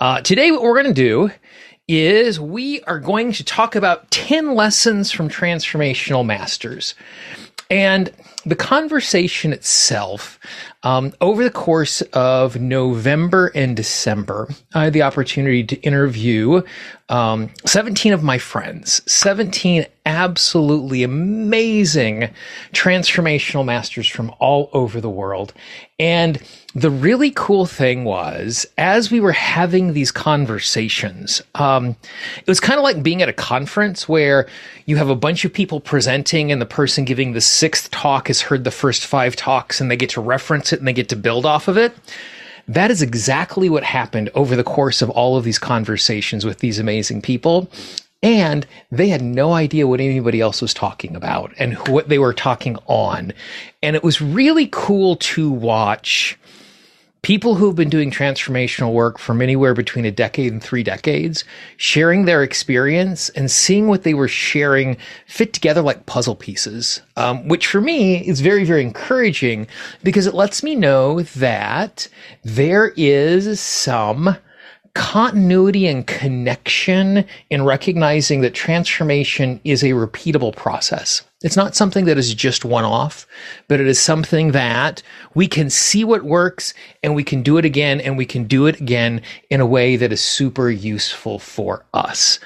Today, what we're going to do is we are going to talk about 10 lessons from Transformational Masters. And the conversation itself, over the course of November and December, I had the opportunity to interview 17 of my friends, 17 absolutely amazing transformational masters from all over the world. And the really cool thing was, as we were having these conversations, it was kind of like being at a conference where you have a bunch of people presenting and the person giving the sixth talk has heard the first 5 talks and they get to reference it and they get to build off of it. That is exactly what happened over the course of all of these conversations with these amazing people. And they had no idea what anybody else was talking about and what they were talking on. And it was really cool to watch people who've been doing transformational work from anywhere between a decade and 3 decades, sharing their experience and seeing what they were sharing fit together like puzzle pieces, which for me is very, very encouraging because it lets me know that there is some continuity and connection in recognizing that transformation is a repeatable process. It's not something that is just one-off, but it is something that we can see what works and we can do it again and we can do it again in a way that is super useful for us.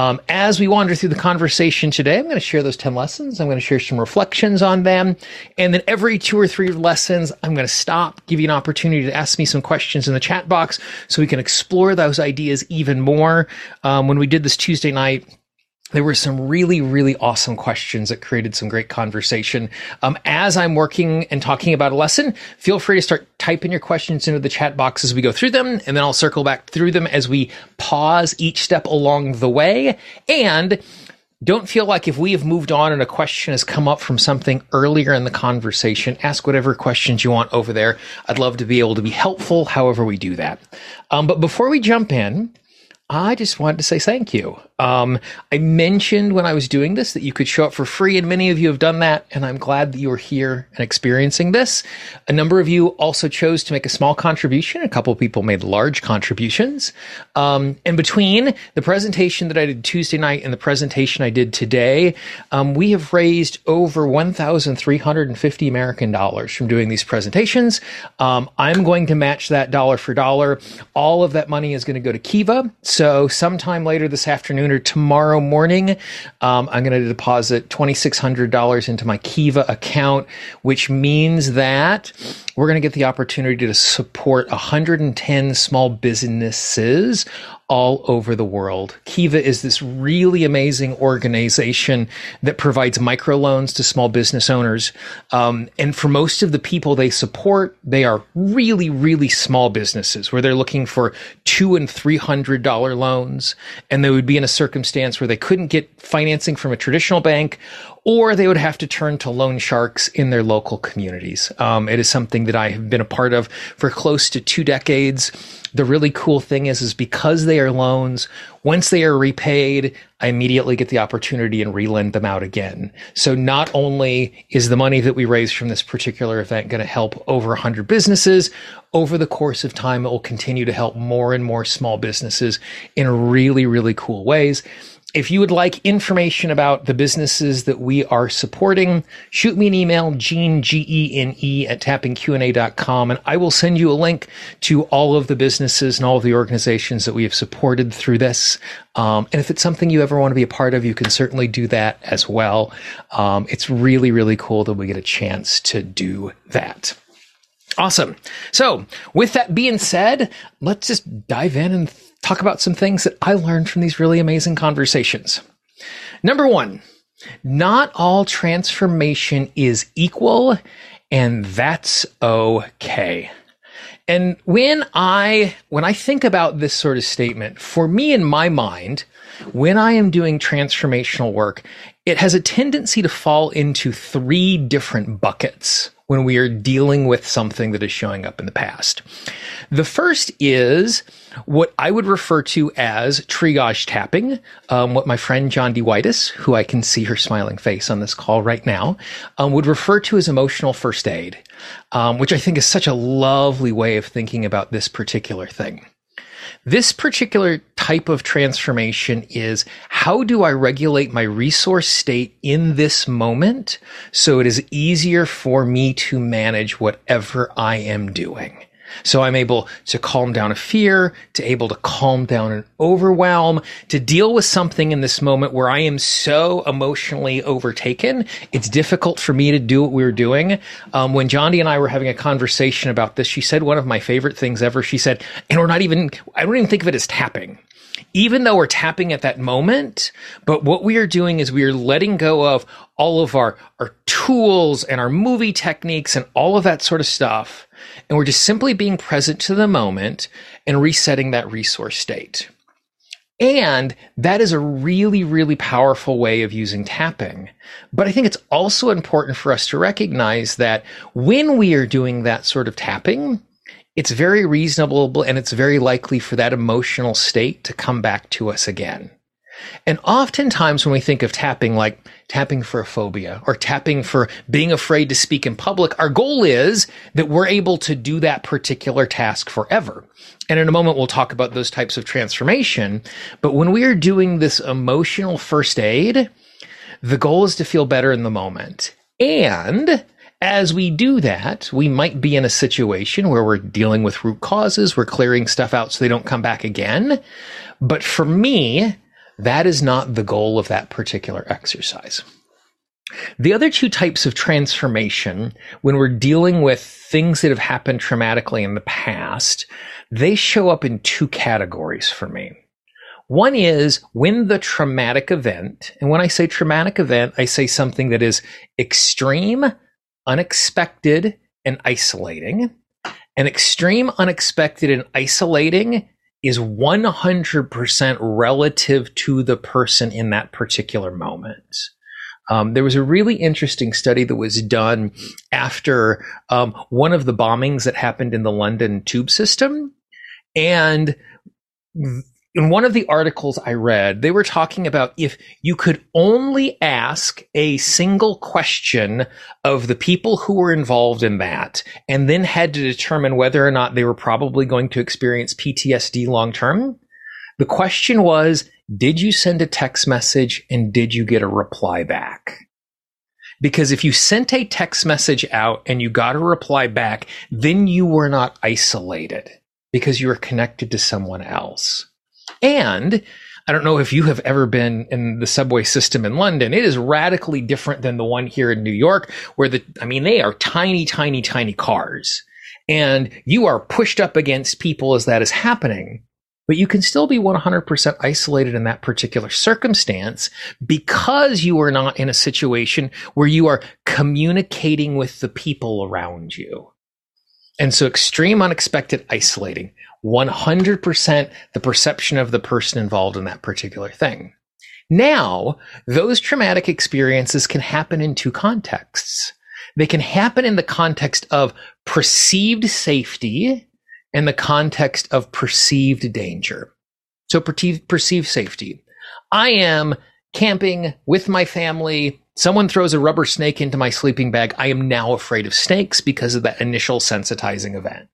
As we wander through the conversation today, I'm going to share those 10 lessons. I'm going to share some reflections on them. And then every 2 or 3 lessons, I'm going to stop, give you an opportunity to ask me some questions in the chat box so we can explore those ideas even more. When we did this Tuesday night, there were some really, really awesome questions that created some great conversation. As I'm working and talking about a lesson, feel free to start typing your questions into the chat box as we go through them, and then I'll circle back through them as we pause each step along the way. And don't feel like if we have moved on and a question has come up from something earlier in the conversation, ask whatever questions you want over there. I'd love to be able to be helpful however we do that. But before we jump in, I just wanted to say thank you. I mentioned when I was doing this that you could show up for free, and many of you have done that, and I'm glad that you are here and experiencing this. A number of you also chose to make a small contribution. A couple of people made large contributions. And between the presentation that I did Tuesday night and the presentation I did today, we have raised over 1,350 American dollars from doing these presentations. I'm going to match that dollar for dollar. All of that money is going to go to Kiva. So sometime later this afternoon or tomorrow morning, I'm going to deposit $2,600 into my Kiva account, which means that we're going to get the opportunity to support 110 small businesses all over the world. Kiva is this really amazing organization that provides microloans to small business owners. And for most of the people they support, they are really, really small businesses where they're looking for $200 and $300 loans. And they would be in a circumstance where they couldn't get financing from a traditional bank, or they would have to turn to loan sharks in their local communities. It is something that I have been a part of for close to 2 decades. The really cool thing is because they are loans, once they are repaid, I immediately get the opportunity and relend them out again. So not only is the money that we raise from this particular event going to help over 100 businesses, over the course of time, it will continue to help more and more small businesses in really, really cool ways. If you would like information about the businesses that we are supporting, shoot me an email, Gene, Gene, at tappingqna.com, and I will send you a link to all of the businesses and all of the organizations that we have supported through this. And if it's something you ever want to be a part of, you can certainly do that as well. It's really, really cool that we get a chance to do that. Awesome. So with that being said, let's just dive in and talk about some things that I learned from these really amazing conversations. Number 1, not all transformation is equal, and that's okay. And when I think about this sort of statement, for me in my mind, when I am doing transformational work, it has a tendency to fall into 3 different buckets when we are dealing with something that is showing up in the past. The first is what I would refer to as triage tapping, what my friend John D. Whitus, who I can see her smiling face on this call right now, would refer to as emotional first aid, which I think is such a lovely way of thinking about this particular thing. This particular type of transformation is, how do I regulate my resource state in this moment so it is easier for me to manage whatever I am doing? So I'm able to calm down a fear, to able to calm down an overwhelm, to deal with something in this moment where I am so emotionally overtaken. It's difficult for me to do what we were doing. When Jondi and I were having a conversation about this, she said one of my favorite things ever. She said, and I don't even think of it as tapping. Even though we're tapping at that moment, but what we are doing is we are letting go of all of our tools and our movie techniques and all of that sort of stuff. And we're just simply being present to the moment and resetting that resource state. And that is a really, really powerful way of using tapping. But I think it's also important for us to recognize that when we are doing that sort of tapping, it's very reasonable and it's very likely for that emotional state to come back to us again. And oftentimes when we think of tapping, like tapping for a phobia or tapping for being afraid to speak in public, our goal is that we're able to do that particular task forever. And in a moment, we'll talk about those types of transformation. But when we are doing this emotional first aid, the goal is to feel better in the moment. And as we do that, we might be in a situation where we're dealing with root causes, we're clearing stuff out so they don't come back again. But for me, that is not the goal of that particular exercise. The other two types of transformation, when we're dealing with things that have happened traumatically in the past, they show up in two categories for me. One is when the traumatic event, and when I say traumatic event, I say something that is extreme, unexpected, and isolating. And extreme, unexpected, and isolating is 100% relative to the person in that particular moment. There was a really interesting study that was done after one of the bombings that happened in the London tube system. And in one of the articles I read, they were talking about if you could only ask a single question of the people who were involved in that, and then had to determine whether or not they were probably going to experience PTSD long term. The question was, did you send a text message and did you get a reply back? Because if you sent a text message out and you got a reply back, then you were not isolated because you were connected to someone else. And I don't know if you have ever been in the subway system in London. It is radically different than the one here in New York, where they are tiny, tiny, tiny cars. And you are pushed up against people as that is happening. But you can still be 100% isolated in that particular circumstance because you are not in a situation where you are communicating with the people around you. And so extreme, unexpected, isolating. 100% the perception of the person involved in that particular thing. Now, those traumatic experiences can happen in two contexts. They can happen in the context of perceived safety and the context of perceived danger. So perceived safety. I am camping with my family. Someone throws a rubber snake into my sleeping bag. I am now afraid of snakes because of that initial sensitizing event.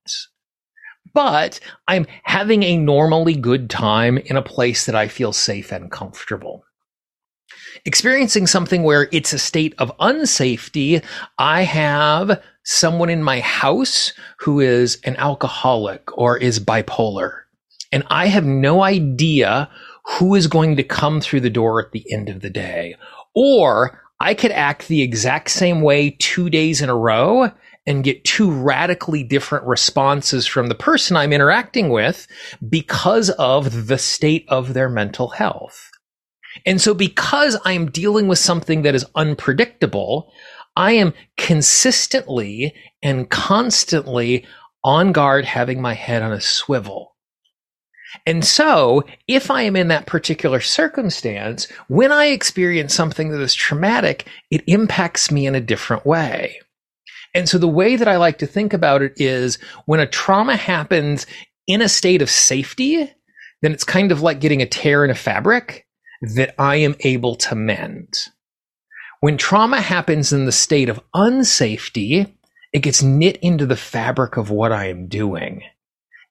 But I'm having a normally good time in a place that I feel safe and comfortable. Experiencing something where it's a state of unsafety, I have someone in my house who is an alcoholic or is bipolar, and I have no idea who is going to come through the door at the end of the day. Or I could act the exact same way 2 days in a row and get two radically different responses from the person I'm interacting with because of the state of their mental health. And so because I'm dealing with something that is unpredictable, I am consistently and constantly on guard, having my head on a swivel. And so if I am in that particular circumstance, when I experience something that is traumatic, it impacts me in a different way. And so the way that I like to think about it is when a trauma happens in a state of safety, then it's kind of like getting a tear in a fabric that I am able to mend. When trauma happens in the state of unsafety, it gets knit into the fabric of what I am doing.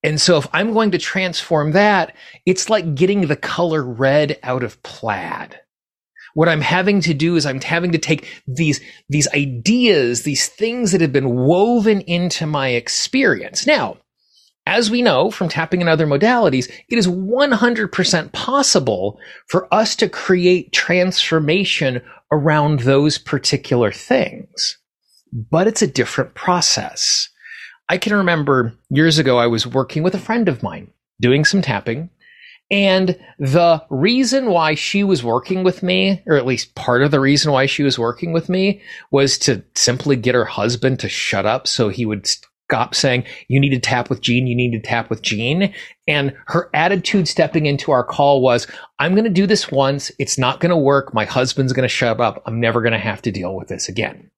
And so if I'm going to transform that, it's like getting the color red out of plaid. What I'm having to do is I'm having to take these ideas, these things that have been woven into my experience. Now, as we know from tapping and other modalities, it is 100% possible for us to create transformation around those particular things. But it's a different process. I can remember years ago, I was working with a friend of mine doing some tapping. And the reason why she was working with me, or at least part of the reason why she was working with me, was to simply get her husband to shut up so he would stop saying, you need to tap with Gene, you need to tap with Gene. And her attitude stepping into our call was, I'm going to do this once. It's not going to work. My husband's going to shut up. I'm never going to have to deal with this again.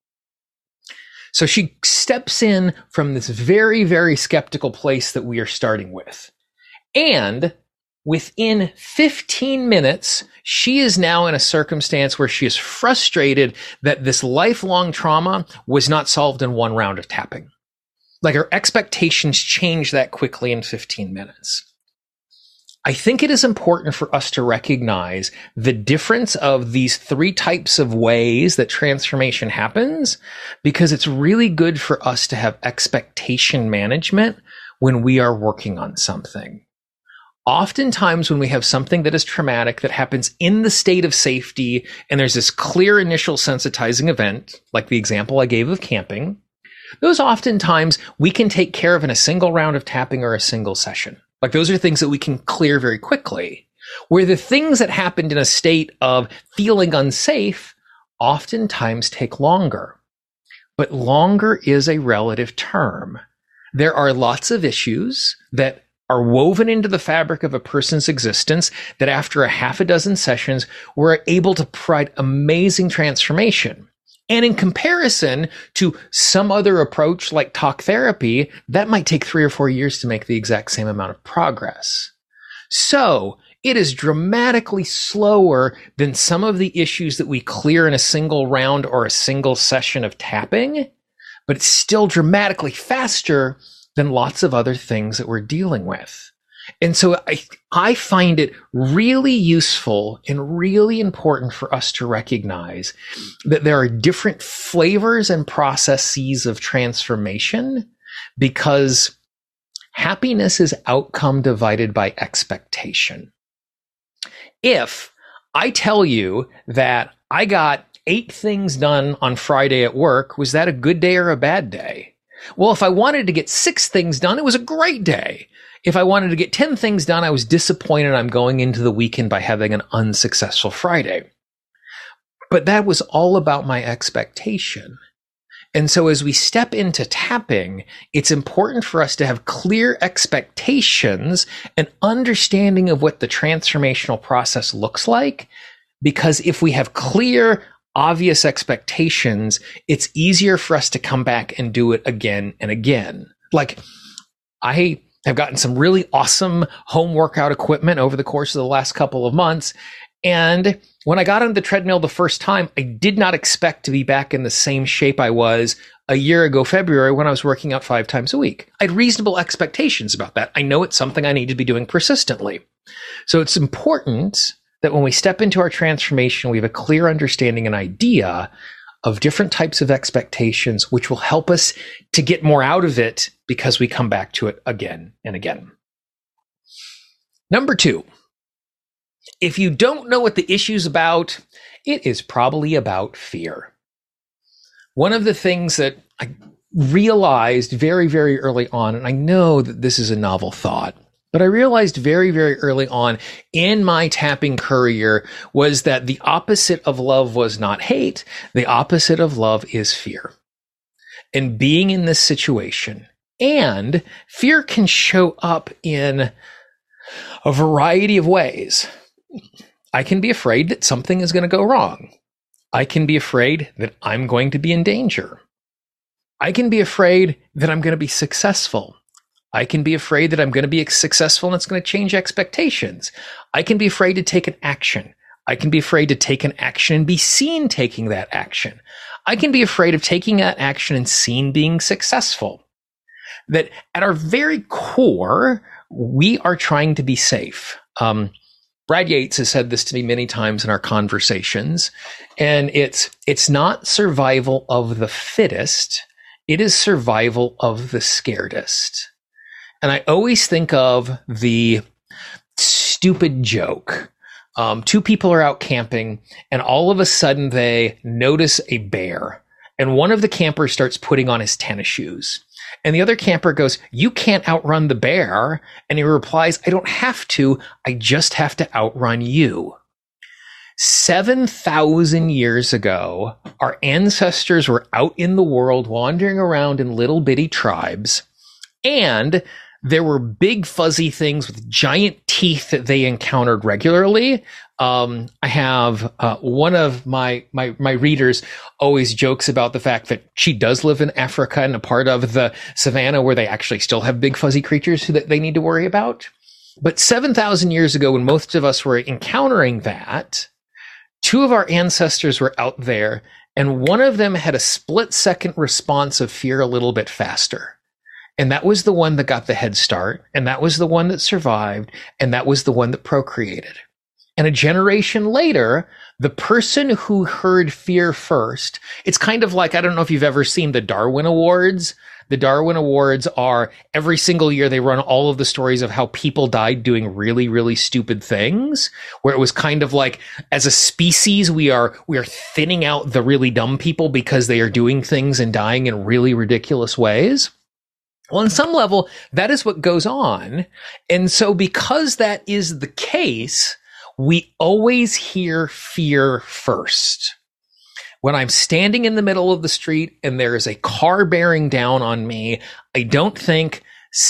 So she steps in from this very, very skeptical place that we are starting with. And within 15 minutes, she is now in a circumstance where she is frustrated that this lifelong trauma was not solved in one round of tapping. Like her expectations changed that quickly in 15 minutes. I think it is important for us to recognize the difference of these three types of ways that transformation happens, because it's really good for us to have expectation management when we are working on something. Oftentimes when we have something that is traumatic that happens in the state of safety and there's this clear initial sensitizing event, like the example I gave of camping, those oftentimes we can take care of in a single round of tapping or a single session. Like those are things that we can clear very quickly. Where the things that happened in a state of feeling unsafe oftentimes take longer. But longer is a relative term. There are lots of issues that are woven into the fabric of a person's existence that after a half a dozen sessions, we're able to provide amazing transformation. And in comparison to some other approach like talk therapy, that might take 3 or 4 years to make the exact same amount of progress. So it is dramatically slower than some of the issues that we clear in a single round or a single session of tapping, but it's still dramatically faster than lots of other things that we're dealing with. And so I find it really useful and really important for us to recognize that there are different flavors and processes of transformation, because happiness is outcome divided by expectation. If I tell you that I got 8 things done on Friday at work, was that a good day or a bad day? Well, if I wanted to get 6 things done, it was a great day. If I wanted to get 10 things done, I was disappointed I'm going into the weekend by having an unsuccessful Friday. But that was all about my expectation. And so as we step into tapping, it's important for us to have clear expectations and understanding of what the transformational process looks like. Because if we have clear, obvious expectations, it's easier for us to come back and do it again and again. Like I have gotten some really awesome home workout equipment over the course of the last couple of months. And when I got on the treadmill the first time, I did not expect to be back in the same shape I was a year ago, February, when I was working out 5 times a week. I had reasonable expectations about that. I know it's something I need to be doing persistently. So it's important that when we step into our transformation, we have a clear understanding and idea of different types of expectations, which will help us to get more out of it because we come back to it again and again. Number 2, if you don't know what the issue's about, it is probably about fear. One of the things that I realized very, very early on, and I know that this is a novel thought, but I realized very, very early on in my tapping career was that the opposite of love was not hate. The opposite of love is fear. And being in this situation, and fear can show up in a variety of ways. I can be afraid that something is going to go wrong. I can be afraid that I'm going to be in danger. I can be afraid that I'm going to be successful. I can be afraid that I'm going to be successful and it's going to change expectations. I can be afraid to take an action. I can be afraid to take an action and be seen taking that action. I can be afraid of taking that action and seen being successful. that at our very core, we are trying to be safe. Brad Yates has said this to me many times in our conversations, and it's not survival of the fittest, it is survival of the scaredest. And I always think of the stupid joke. Two people are out camping, and all of a sudden they notice a bear, and one of the campers starts putting on his tennis shoes. And the other camper goes, "You can't outrun the bear." And he replies, "I don't have to. I just have to outrun you." 7,000 years ago, our ancestors were out in the world wandering around in little bitty tribes. And there were big fuzzy things with giant teeth that they encountered regularly. I have one of my readers always jokes about the fact that she does live in Africa and a part of the savannah where they actually still have big fuzzy creatures that they need to worry about. But 7,000 years ago, when most of us were encountering that, two of our ancestors were out there, and one of them had a split-second response of fear a little bit faster. And that was the one that got the head start, and that was the one that survived, and that was the one that procreated. And a generation later, the person who heard fear first, it's kind of like, I don't know if you've ever seen the Darwin Awards. The Darwin Awards are every single year they run all of the stories of how people died doing really, really stupid things, where it was kind of like, as a species, we are thinning out the really dumb people because they are doing things and dying in really ridiculous ways. Well, on some level, that is what goes on. And so because that is the case, we always hear fear first. When I'm standing in the middle of the street and there is a car bearing down on me, I don't think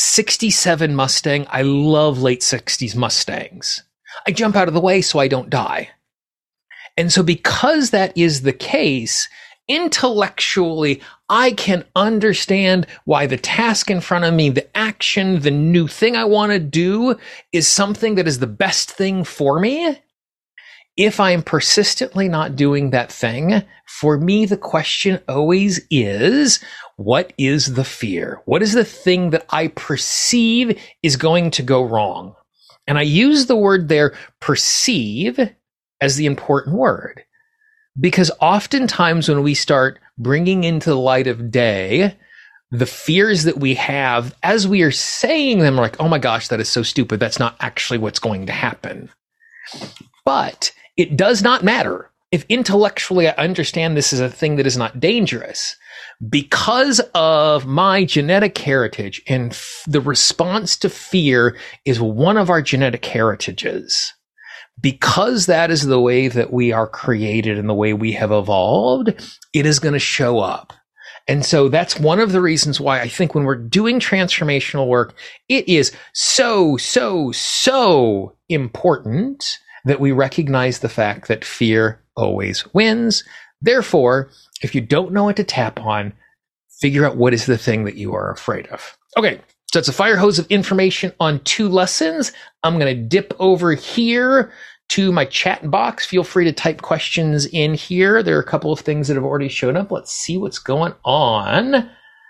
67 Mustang. I love late 60s Mustangs. I jump out of the way so I don't die. And so because that is the case, intellectually, I can understand why the task in front of me, the action, the new thing I want to do is something that is the best thing for me. If I'm persistently not doing that thing, for me, the question always is, what is the fear? What is the thing that I perceive is going to go wrong? And I use the word there, perceive, as the important word. Because oftentimes when we start bringing into the light of day the fears that we have, as we are saying them, like, oh my gosh, that is so stupid. That's not actually what's going to happen. But it does not matter if intellectually I understand this is a thing that is not dangerous. Because of my genetic heritage, and the response to fear is one of our genetic heritages. Because that is the way that we are created and the way we have evolved, it is going to show up. And so that's one of the reasons why I think when we're doing transformational work, it is so important that we recognize the fact that fear always wins. Therefore, if you don't know what to tap on, figure out what is the thing that you are afraid of. Okay. So it's a fire hose of information on 2 lessons. I'm going to dip over here to my chat box. Feel free to type questions in here. There are a couple of things that have already shown up. Let's see what's going on.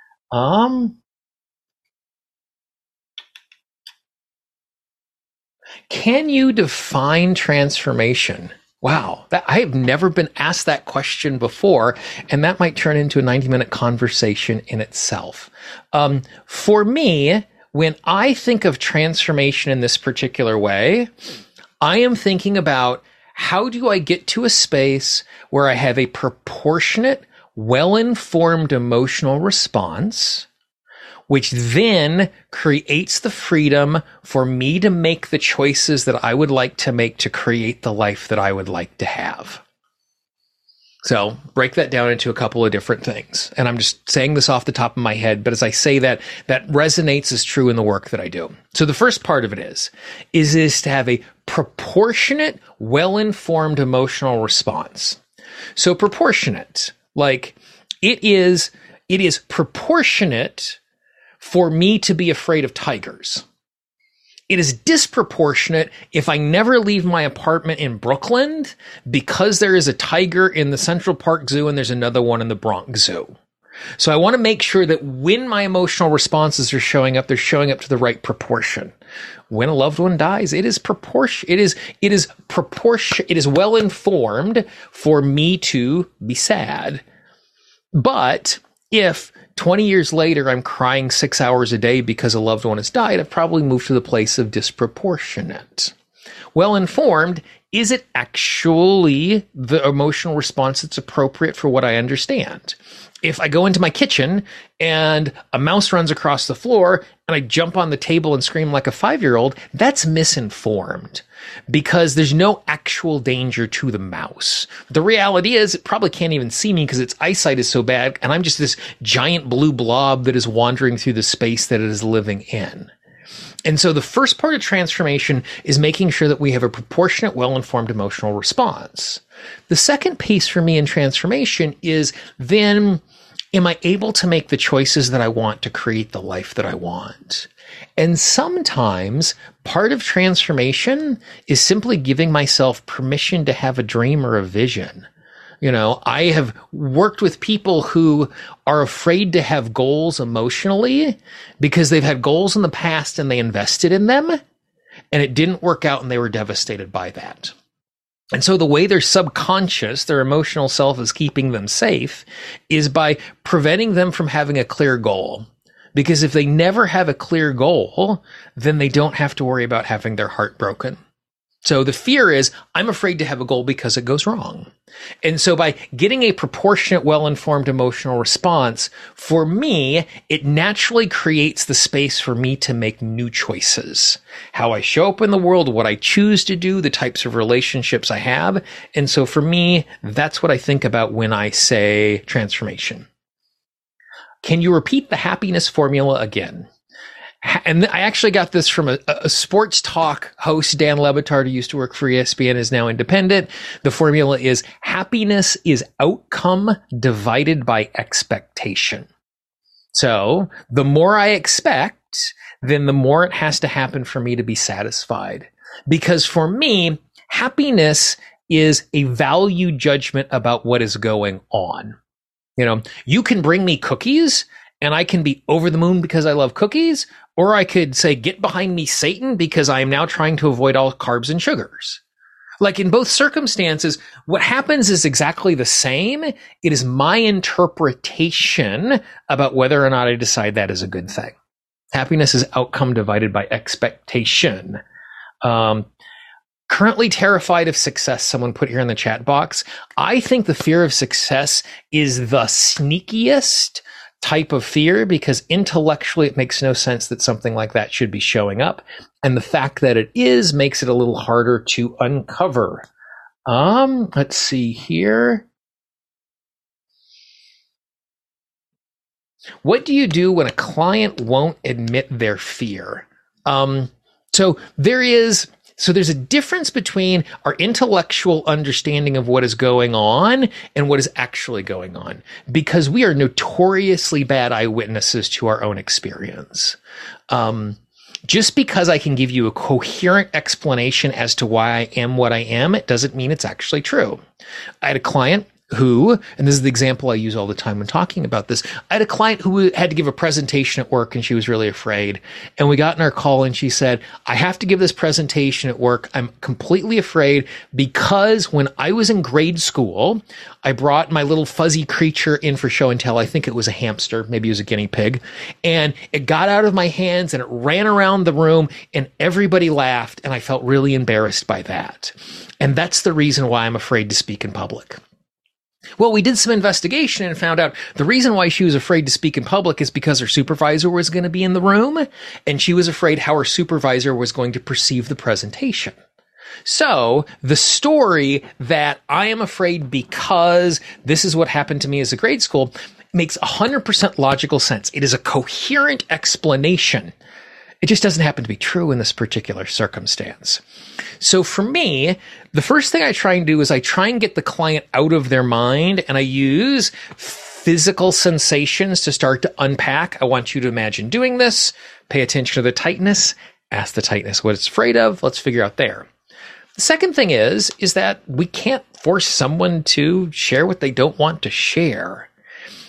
Can you define transformation? Wow, I have never been asked that question before, and that might turn into a 90-minute conversation in itself. For me, when I think of transformation in this particular way, I am thinking about how do I get to a space where I have a proportionate, well-informed emotional response, which then creates the freedom for me to make the choices that I would like to make to create the life that I would like to have. So break that down into a couple of different things. And I'm just saying this off the top of my head, but as I say that, that resonates as true in the work that I do. So the first part of it is to have a proportionate, well-informed emotional response. So proportionate, like it is proportionate for me to be afraid of tigers. It is disproportionate if I never leave my apartment in Brooklyn because there is a tiger in the Central Park Zoo and there's another one in the Bronx Zoo. So I want to make sure that when my emotional responses are showing up, they're showing up to the right proportion. When a loved one dies, it is well informed for me to be sad. But if 20 years later I'm crying 6 hours a day because a loved one has died, I've probably moved to the place of disproportionate. Well informed, is it actually the emotional response that's appropriate for what I understand? If I go into my kitchen and a mouse runs across the floor and I jump on the table and scream like a 5-year-old, that's misinformed because there's no actual danger to the mouse. The reality is it probably can't even see me because its eyesight is so bad and I'm just this giant blue blob that is wandering through the space that it is living in. And so the first part of transformation is making sure that we have a proportionate, well-informed emotional response. The second piece for me in transformation is then, am I able to make the choices that I want to create the life that I want? And sometimes part of transformation is simply giving myself permission to have a dream or a vision. You know, I have worked with people who are afraid to have goals emotionally because they've had goals in the past and they invested in them and it didn't work out and they were devastated by that. And so the way their subconscious, their emotional self is keeping them safe is by preventing them from having a clear goal. Because if they never have a clear goal, then they don't have to worry about having their heart broken. So the fear is, I'm afraid to have a goal because it goes wrong. And so by getting a proportionate, well-informed emotional response, for me, it naturally creates the space for me to make new choices. How I show up in the world, what I choose to do, the types of relationships I have. And so for me, that's what I think about when I say transformation. Can you repeat the happiness formula again? And I actually got this from a sports talk host, Dan Le Batard, who used to work for ESPN, is now independent. The formula is happiness is outcome divided by expectation. So the more I expect, then the more it has to happen for me to be satisfied. Because for me, happiness is a value judgment about what is going on. You know, you can bring me cookies and I can be over the moon because I love cookies, or I could say, get behind me, Satan, because I am now trying to avoid all carbs and sugars. Like in both circumstances, what happens is exactly the same. It is my interpretation about whether or not I decide that is a good thing. Happiness is outcome divided by expectation. Currently terrified of success, someone put here in the chat box. I think the fear of success is the sneakiest type of fear because intellectually it makes no sense that something like that should be showing up. And the fact that it is makes it a little harder to uncover. Let's see here. What do you do when a client won't admit their fear? There's a difference between our intellectual understanding of what is going on and what is actually going on, because we are notoriously bad eyewitnesses to our own experience. Just because I can give you a coherent explanation as to why I am what I am, it doesn't mean it's actually true. I had a client who, and this is the example I use all the time when talking about this, I had a client who had to give a presentation at work and she was really afraid. And we got in our call and she said, I have to give this presentation at work. I'm completely afraid because when I was in grade school, I brought my little fuzzy creature in for show and tell. I think it was a hamster, maybe it was a guinea pig. And it got out of my hands and it ran around the room and everybody laughed. And I felt really embarrassed by that. And that's the reason why I'm afraid to speak in public. Well, we did some investigation and found out the reason why she was afraid to speak in public is because her supervisor was going to be in the room, and she was afraid how her supervisor was going to perceive the presentation. So the story that I am afraid because this is what happened to me as a grade school makes 100% logical sense. It is a coherent explanation. It just doesn't happen to be true in this particular circumstance. So for me, the first thing I try and do is I try and get the client out of their mind, and I use physical sensations to start to unpack. I want you to imagine doing this. Pay attention to the tightness. Ask the tightness what it's afraid of. Let's figure out there. The second thing is that we can't force someone to share what they don't want to share.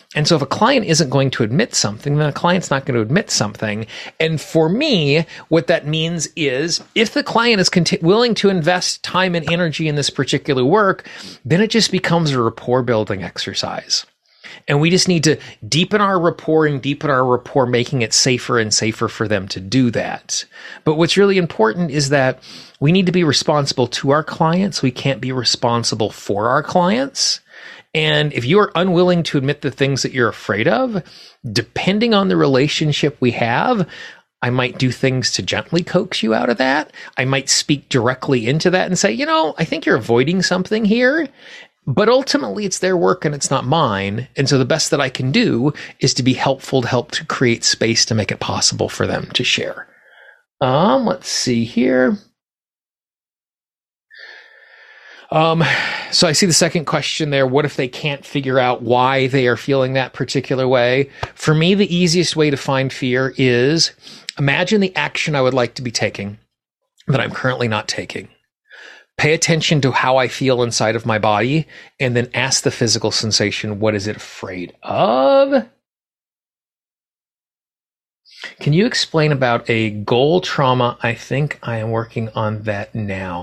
And so if a client isn't going to admit something, then a client's not going to admit something. And for me, what that means is if the client is willing to invest time and energy in this particular work, then it just becomes a rapport building exercise. And we just need to deepen our rapport, making it safer and safer for them to do that. But what's really important is that we need to be responsible to our clients. We can't be responsible for our clients. And if you are unwilling to admit the things that you're afraid of, depending on the relationship we have, I might do things to gently coax you out of that. I might speak directly into that and say, I think you're avoiding something here. But ultimately, it's their work and it's not mine. And so the best that I can do is to be helpful, to help to create space to make it possible for them to share. Let's see here. So I see the second question there. What if they can't figure out why they are feeling that particular way? For me, the easiest way to find fear is imagine the action I would like to be taking that I'm currently not taking. Pay attention to how I feel inside of my body and then ask the physical sensation, what is it afraid of? Can you explain about a goal trauma? I think I am working on that now.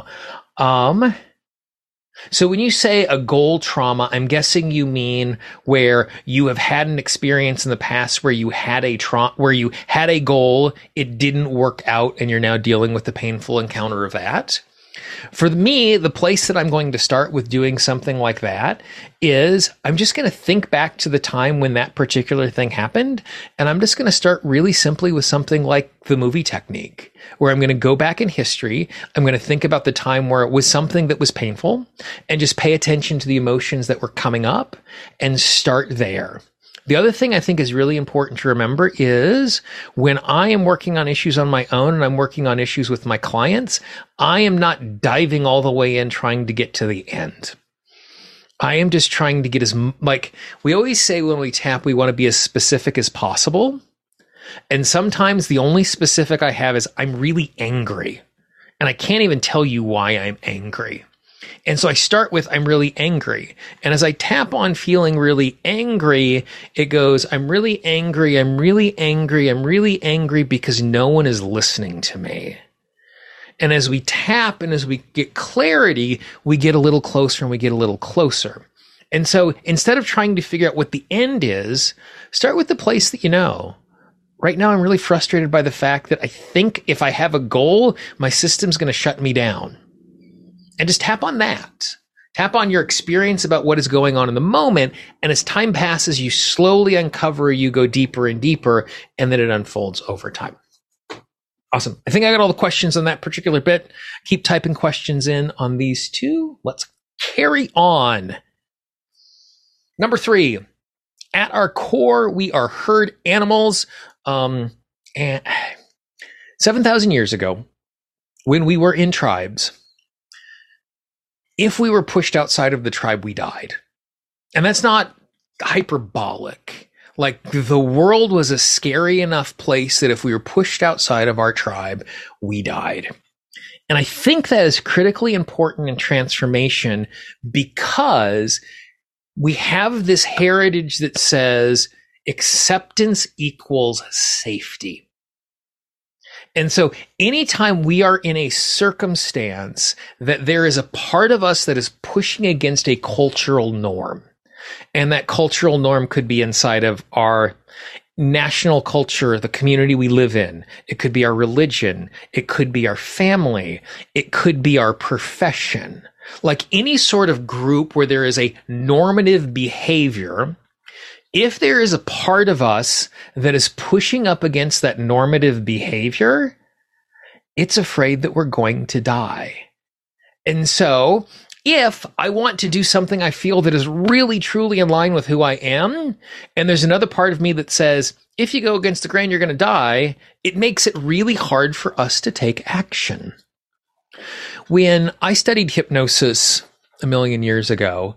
So when you say a goal trauma, I'm guessing you mean where you have had an experience in the past where you had a goal, it didn't work out, and you're now dealing with the painful encounter of that. For me, the place that I'm going to start with doing something like that is I'm just going to think back to the time when that particular thing happened. And I'm just going to start really simply with something like the movie technique, where I'm going to go back in history. I'm going to think about the time where it was something that was painful and just pay attention to the emotions that were coming up and start there. The other thing I think is really important to remember is when I am working on issues on my own and I'm working on issues with my clients, I am not diving all the way in trying to get to the end. I am just trying to get we always say when we tap, we want to be as specific as possible. And sometimes the only specific I have is I'm really angry. And I can't even tell you why I'm angry. And so I start with, I'm really angry. And as I tap on feeling really angry, it goes, I'm really angry. I'm really angry. I'm really angry because no one is listening to me. And as we tap and as we get clarity, we get a little closer and we get a little closer. And so instead of trying to figure out what the end is, start with the place that you know. Right now, I'm really frustrated by the fact that I think if I have a goal, my system's going to shut me down. And just tap on that. Tap on your experience about what is going on in the moment. And as time passes, you slowly uncover, you go deeper and deeper, and then it unfolds over time. Awesome. I think I got all the questions on that particular bit. Keep typing questions in on these two. Let's carry on. Number 3, at our core, we are herd animals. And 7,000 years ago, when we were in tribes, if we were pushed outside of the tribe, we died. And that's not hyperbolic. Like, the world was a scary enough place that if we were pushed outside of our tribe, we died. And I think that is critically important in transformation because we have this heritage that says acceptance equals safety. And so anytime we are in a circumstance that there is a part of us that is pushing against a cultural norm, and that cultural norm could be inside of our national culture, the community we live in. It could be our religion. It could be our family. It could be our profession. Like any sort of group where there is a normative behavior, if there is a part of us that is pushing up against that normative behavior, it's afraid that we're going to die. And so if I want to do something I feel that is really, truly in line with who I am, and there's another part of me that says, if you go against the grain, you're going to die, it makes it really hard for us to take action. When I studied hypnosis a million years ago,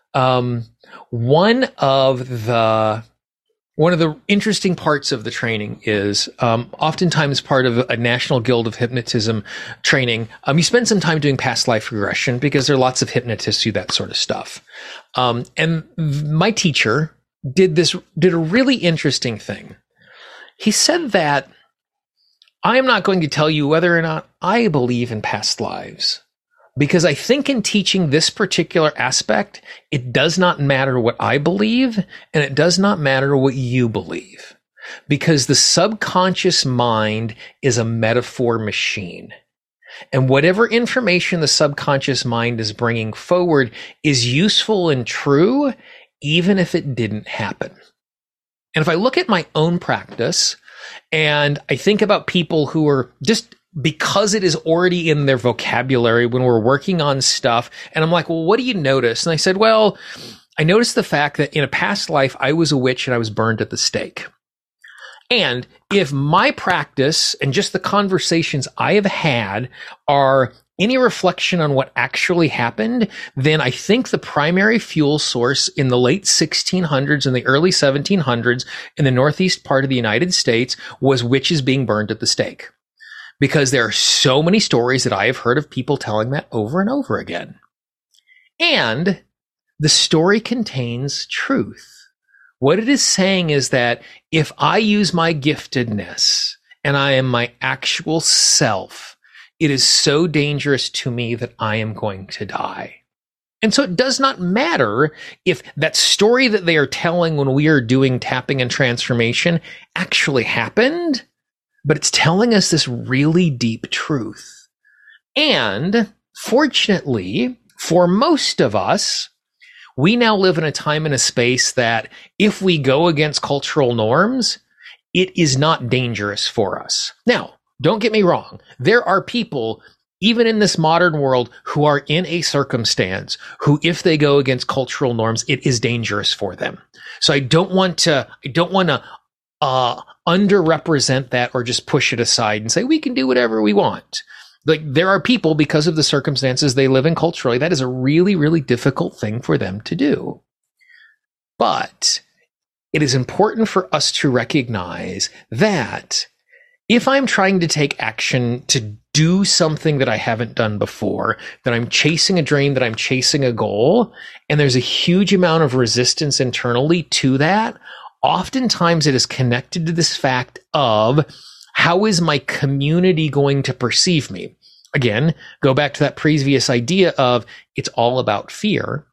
one of the interesting parts of the training is oftentimes part of a National Guild of Hypnotism training. You spend some time doing past life regression because there are lots of hypnotists who do that sort of stuff. And my teacher did a really interesting thing. He said that I am not going to tell you whether or not I believe in past lives, because I think in teaching this particular aspect, it does not matter what I believe and it does not matter what you believe, because the subconscious mind is a metaphor machine. And whatever information the subconscious mind is bringing forward is useful and true, even if it didn't happen. And if I look at my own practice and I think about people who are just, because it is already in their vocabulary when we're working on stuff, and I'm like, well, what do you notice? And I said, well, I noticed the fact that in a past life, I was a witch and I was burned at the stake. And if my practice and just the conversations I have had are any reflection on what actually happened, then I think the primary fuel source in the late 1600s and the early 1700s in the northeast part of the United States was witches being burned at the stake. Because there are so many stories that I have heard of people telling that over and over again. And the story contains truth. What it is saying is that if I use my giftedness and I am my actual self, it is so dangerous to me that I am going to die. And so it does not matter if that story that they are telling when we are doing tapping and transformation actually happened, but it's telling us this really deep truth. And fortunately, for most of us, we now live in a time and a space that if we go against cultural norms, it is not dangerous for us. Now, don't get me wrong. There are people, even in this modern world, who are in a circumstance who, if they go against cultural norms, it is dangerous for them. So I don't want to underrepresent that or just push it aside and say we can do whatever we want. Like, there are people, because of the circumstances they live in culturally, that is a really, really difficult thing for them to do. But it is important for us to recognize that if I'm trying to take action to do something that I haven't done before, that I'm chasing a dream, that I'm chasing a goal, and there's a huge amount of resistance internally to that, oftentimes it is connected to this fact of, how is my community going to perceive me? Again, go back to that previous idea of it's all about fear.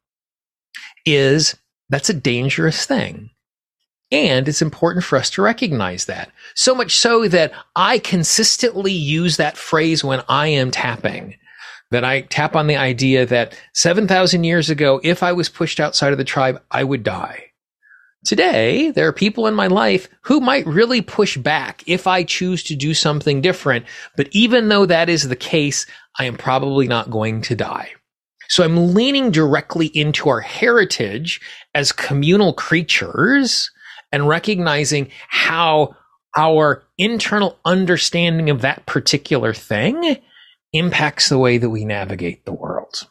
That's a dangerous thing. And it's important for us to recognize that. So much so that I consistently use that phrase when I am tapping. That I tap on the idea that 7,000 years ago, if I was pushed outside of the tribe, I would die. Today, there are people in my life who might really push back if I choose to do something different. But even though that is the case, I am probably not going to die. So I'm leaning directly into our heritage as communal creatures and recognizing how our internal understanding of that particular thing impacts the way that we navigate the world.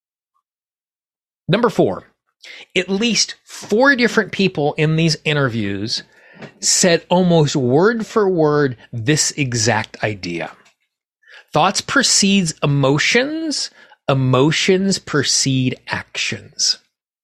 Number 4. At least 4 different people in these interviews said almost word for word this exact idea. Thoughts precedes emotions, emotions precede actions.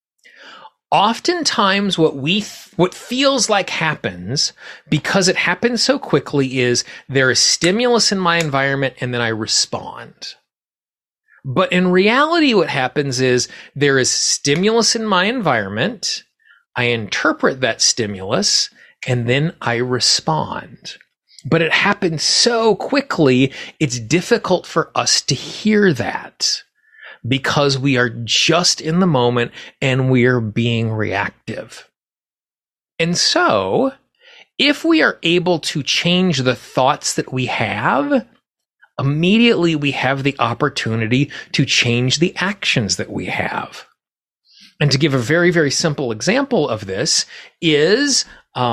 Oftentimes what feels like happens, because it happens so quickly, is there is stimulus in my environment and then I respond. But in reality, what happens is there is stimulus in my environment, I interpret that stimulus, and then I respond. But it happens so quickly, it's difficult for us to hear that because we are just in the moment and we are being reactive. And so, if we are able to change the thoughts that we have, immediately we have the opportunity to change the actions that we have. And to give a very, very simple example of this is,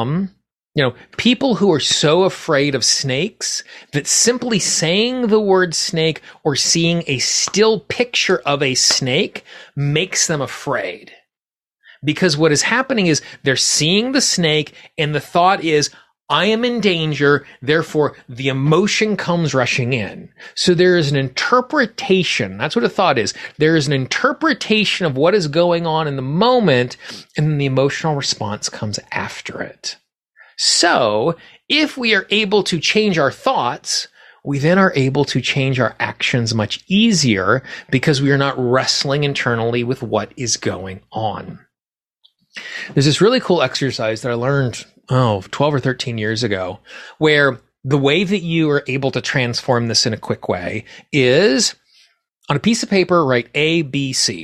people who are so afraid of snakes that simply saying the word snake or seeing a still picture of a snake makes them afraid. Because what is happening is they're seeing the snake and the thought is, I am in danger. Therefore, the emotion comes rushing in. So there is an interpretation. That's what a thought is. There is an interpretation of what is going on in the moment, and then the emotional response comes after it. So if we are able to change our thoughts, we then are able to change our actions much easier because we are not wrestling internally with what is going on. There's this really cool exercise that I learned, 12 or 13 years ago, where the way that you are able to transform this in a quick way is on a piece of paper, write A, B, C.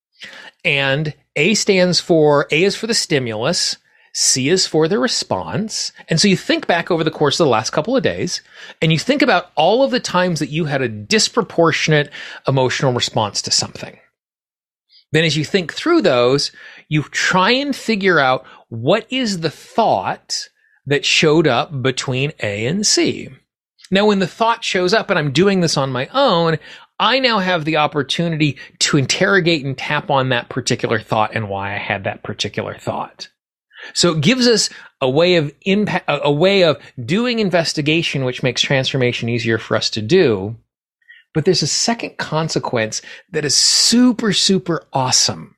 And A is for the stimulus. C is for the response. And so you think back over the course of the last couple of days, and you think about all of the times that you had a disproportionate emotional response to something. Then as you think through those, you try and figure out what is the thought that showed up between A and C. Now, when the thought shows up, and I'm doing this on my own, I now have the opportunity to interrogate and tap on that particular thought and why I had that particular thought. So it gives us a way of doing investigation, which makes transformation easier for us to do. But there's a second consequence that is super, super awesome.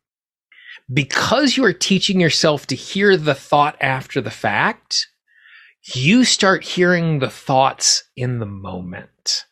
Because you are teaching yourself to hear the thought after the fact, you start hearing the thoughts in the moment.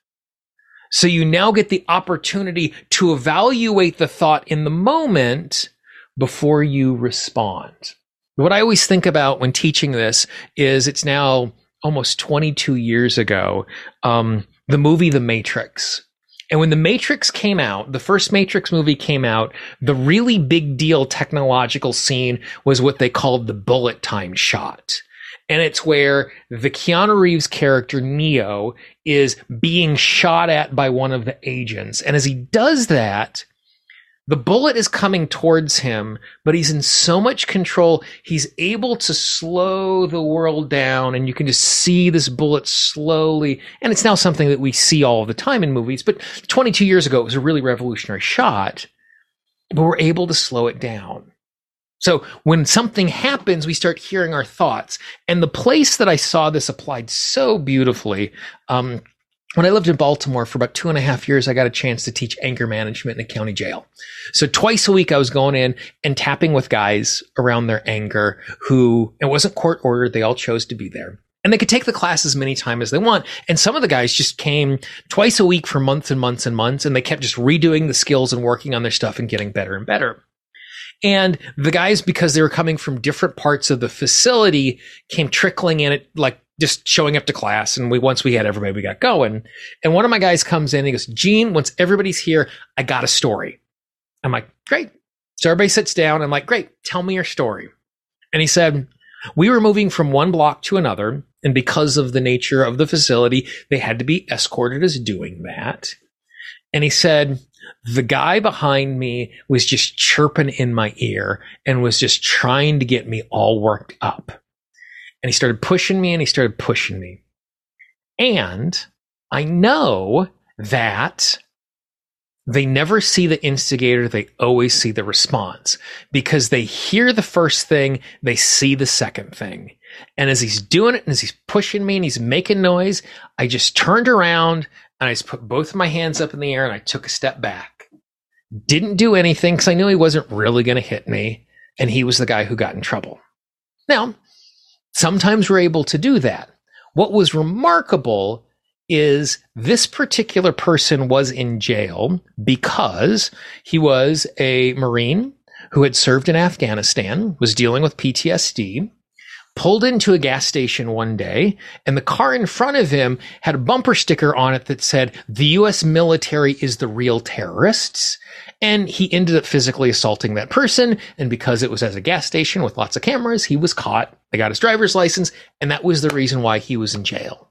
So you now get the opportunity to evaluate the thought in the moment before you respond. What I always think about when teaching this is it's now almost 22 years ago, the movie The Matrix. And when The Matrix came out, the first Matrix movie came out, the really big deal technological scene was what they called the bullet time shot. And it's where the Keanu Reeves character, Neo, is being shot at by one of the agents. And as he does that, the bullet is coming towards him, but he's in so much control, he's able to slow the world down, and you can just see this bullet slowly. And it's now something that we see all the time in movies, but 22 years ago, it was a really revolutionary shot, but we're able to slow it down. So when something happens, we start hearing our thoughts. And the place that I saw this applied so beautifully, when I lived in Baltimore for about 2.5 years, I got a chance to teach anger management in a county jail. So twice a week, I was going in and tapping with guys around their anger who, it wasn't court ordered. They all chose to be there. And they could take the class as many times as they want. And some of the guys just came twice a week for months and months and months. And they kept just redoing the skills and working on their stuff and getting better and better. And the guys, because they were coming from different parts of the facility, came trickling in at like just showing up to class. And once we had everybody, we got going. And one of my guys comes in and he goes, Gene, once everybody's here, I got a story. I'm like, great. So everybody sits down. I'm like, great. Tell me your story. And he said, we were moving from one block to another. And because of the nature of the facility, they had to be escorted as doing that. And he said, the guy behind me was just chirping in my ear and was just trying to get me all worked up. And he started pushing me and he started pushing me. And I know that they never see the instigator. They always see the response because they hear the first thing. They see the second thing. And as he's doing it and as he's pushing me and he's making noise, I just turned around and I just put both of my hands up in the air and I took a step back. Didn't do anything because I knew he wasn't really going to hit me. And he was the guy who got in trouble. Now, sometimes we're able to do that. What was remarkable is this particular person was in jail because he was a Marine who had served in Afghanistan, was dealing with PTSD, pulled into a gas station one day, and the car in front of him had a bumper sticker on it that said, the U.S. military is the real terrorists. And he ended up physically assaulting that person. And because it was at a gas station with lots of cameras, he was caught. They got his driver's license. And that was the reason why he was in jail.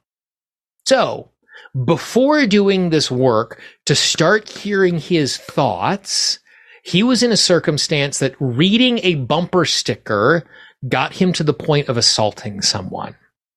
So before doing this work to start hearing his thoughts, he was in a circumstance that reading a bumper sticker got him to the point of assaulting someone.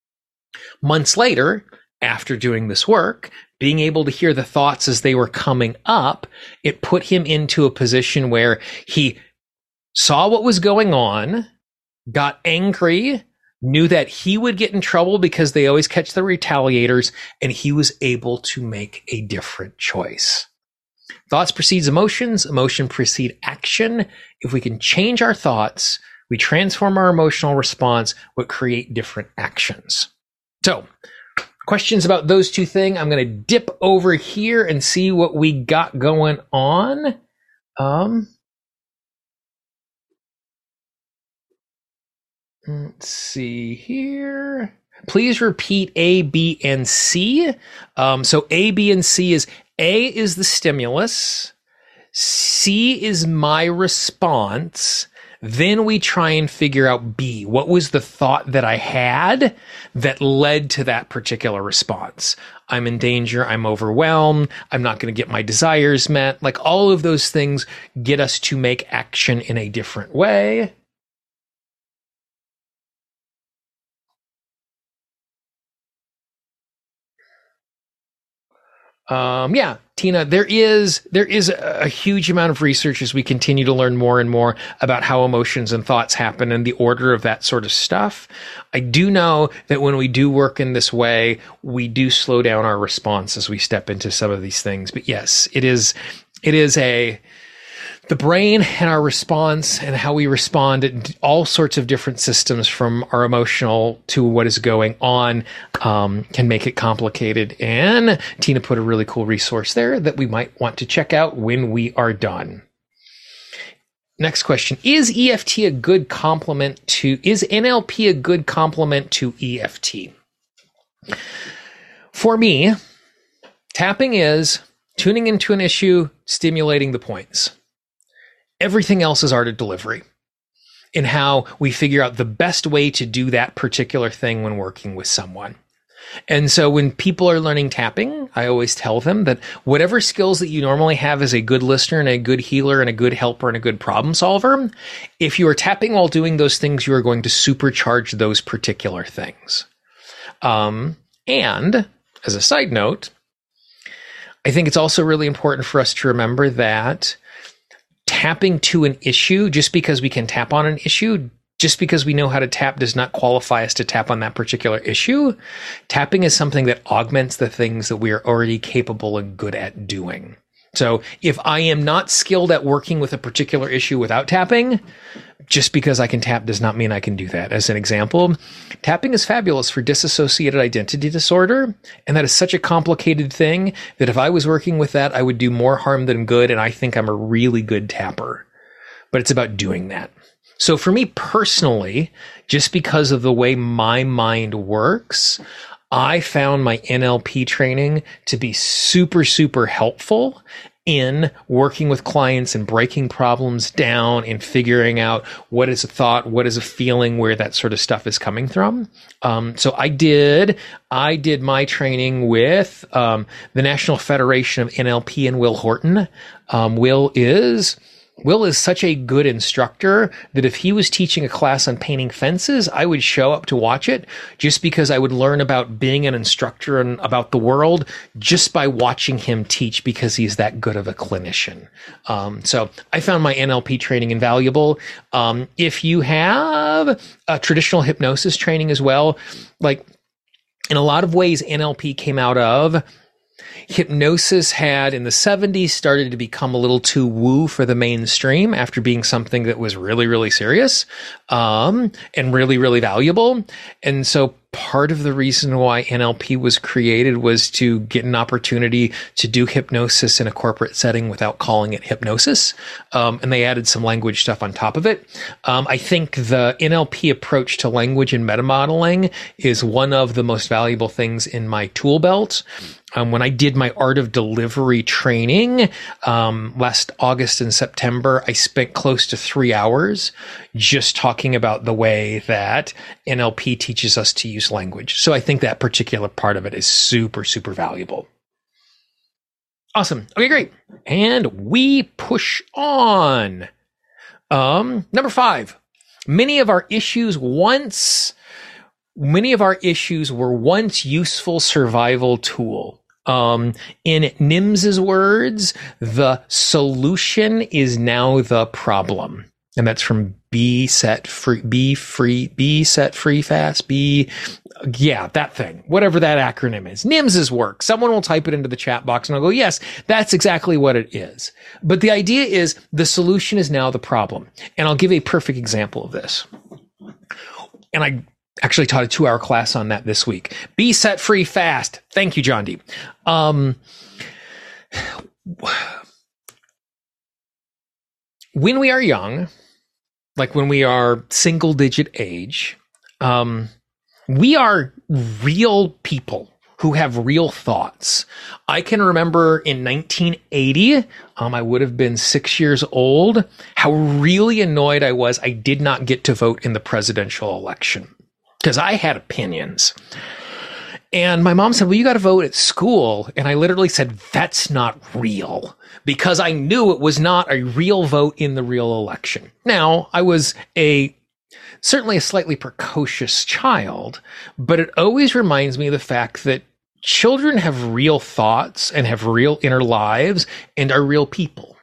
Months later, after doing this work, being able to hear the thoughts as they were coming up, it put him into a position where he saw what was going on, got angry, knew that he would get in trouble because they always catch the retaliators, and he was able to make a different choice. Thoughts precedes emotions, emotion precedes action. If we can change our thoughts, we transform our emotional response, we create different actions. So, questions about those two things? I'm going to dip over here and see what we got going on. Let's see here. Please repeat A, B, and C. So A, B, and C is A is the stimulus. C is my response. Then we try and figure out B. What was the thought that I had that led to that particular response? I'm in danger. I'm overwhelmed. I'm not going to get my desires met. Like all of those things get us to make action in a different way. Yeah, Tina, there is a huge amount of research as we continue to learn more and more about how emotions and thoughts happen and the order of that sort of stuff. I do know that when we do work in this way, we do slow down our response as we step into some of these things. But yes, it is the brain and our response and how we respond to all sorts of different systems from our emotional to what is going on can make it complicated. And Tina put a really cool resource there that we might want to check out when we are done. Next question. Is NLP a good complement to EFT? For me, tapping is tuning into an issue, stimulating the points. Everything else is art of delivery in how we figure out the best way to do that particular thing when working with someone. And so when people are learning tapping, I always tell them that whatever skills that you normally have as a good listener and a good healer and a good helper and a good problem solver, if you are tapping while doing those things, you are going to supercharge those particular things. And as a side note, I think it's also really important for us to remember that tapping to an issue, just because we can tap on an issue, just because we know how to tap does not qualify us to tap on that particular issue. Tapping is something that augments the things that we are already capable and good at doing. So if I am not skilled at working with a particular issue without tapping, just because I can tap does not mean I can do that. As an example, tapping is fabulous for dissociative identity disorder. And that is such a complicated thing that if I was working with that, I would do more harm than good. And I think I'm a really good tapper, but it's about doing that. So for me personally, just because of the way my mind works, I found my NLP training to be super, super helpful in working with clients and breaking problems down and figuring out what is a thought, what is a feeling, where that sort of stuff is coming from. So I did my training with the National Federation of NLP and Will Horton. Will is such a good instructor that if he was teaching a class on painting fences, I would show up to watch it just because I would learn about being an instructor and about the world just by watching him teach because he's that good of a clinician. So I found my NLP training invaluable. If you have a traditional hypnosis training as well, like in a lot of ways, NLP came out of hypnosis had in the 70s started to become a little too woo for the mainstream after being something that was really, really serious, and really, really valuable. And so part of the reason why NLP was created was to get an opportunity to do hypnosis in a corporate setting without calling it hypnosis. And they added some language stuff on top of it. I think the NLP approach to language and metamodeling is one of the most valuable things in my tool belt. When I did my Art of Delivery training last August and September, I spent close to 3 hours just talking about the way that NLP teaches us to use language. So I think that particular part of it is super, super valuable. Awesome. Okay, great. And we push on. Number 5. Many of our issues were once useful survival tool. In Nims's words, the solution is now the problem. And that's from be set free, be set free fast, yeah, that thing, whatever that acronym is. NIMS's work. Someone will type it into the chat box and I'll go, yes, that's exactly what it is. But the idea is the solution is now the problem. And I'll give a perfect example of this. And I actually taught a 2-hour class on that this week. Be set free fast. Thank you, John D. When we are young, like when we are single digit age, we are real people who have real thoughts. I can remember in 1980, I would have been 6 years old, how really annoyed I was I did not get to vote in the presidential election because I had opinions. And my mom said, well, you got to vote at school. And I literally said, that's not real, because I knew it was not a real vote in the real election. Now, I was certainly a slightly precocious child, but it always reminds me of the fact that children have real thoughts and have real inner lives and are real people.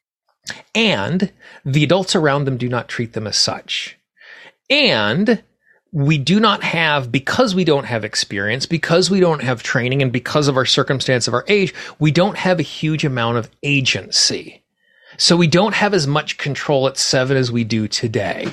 And the adults around them do not treat them as such. And we do not have, because we don't have experience, because we don't have training, and because of our circumstance of our age, we don't have a huge amount of agency. So we don't have as much control at 7 as we do today.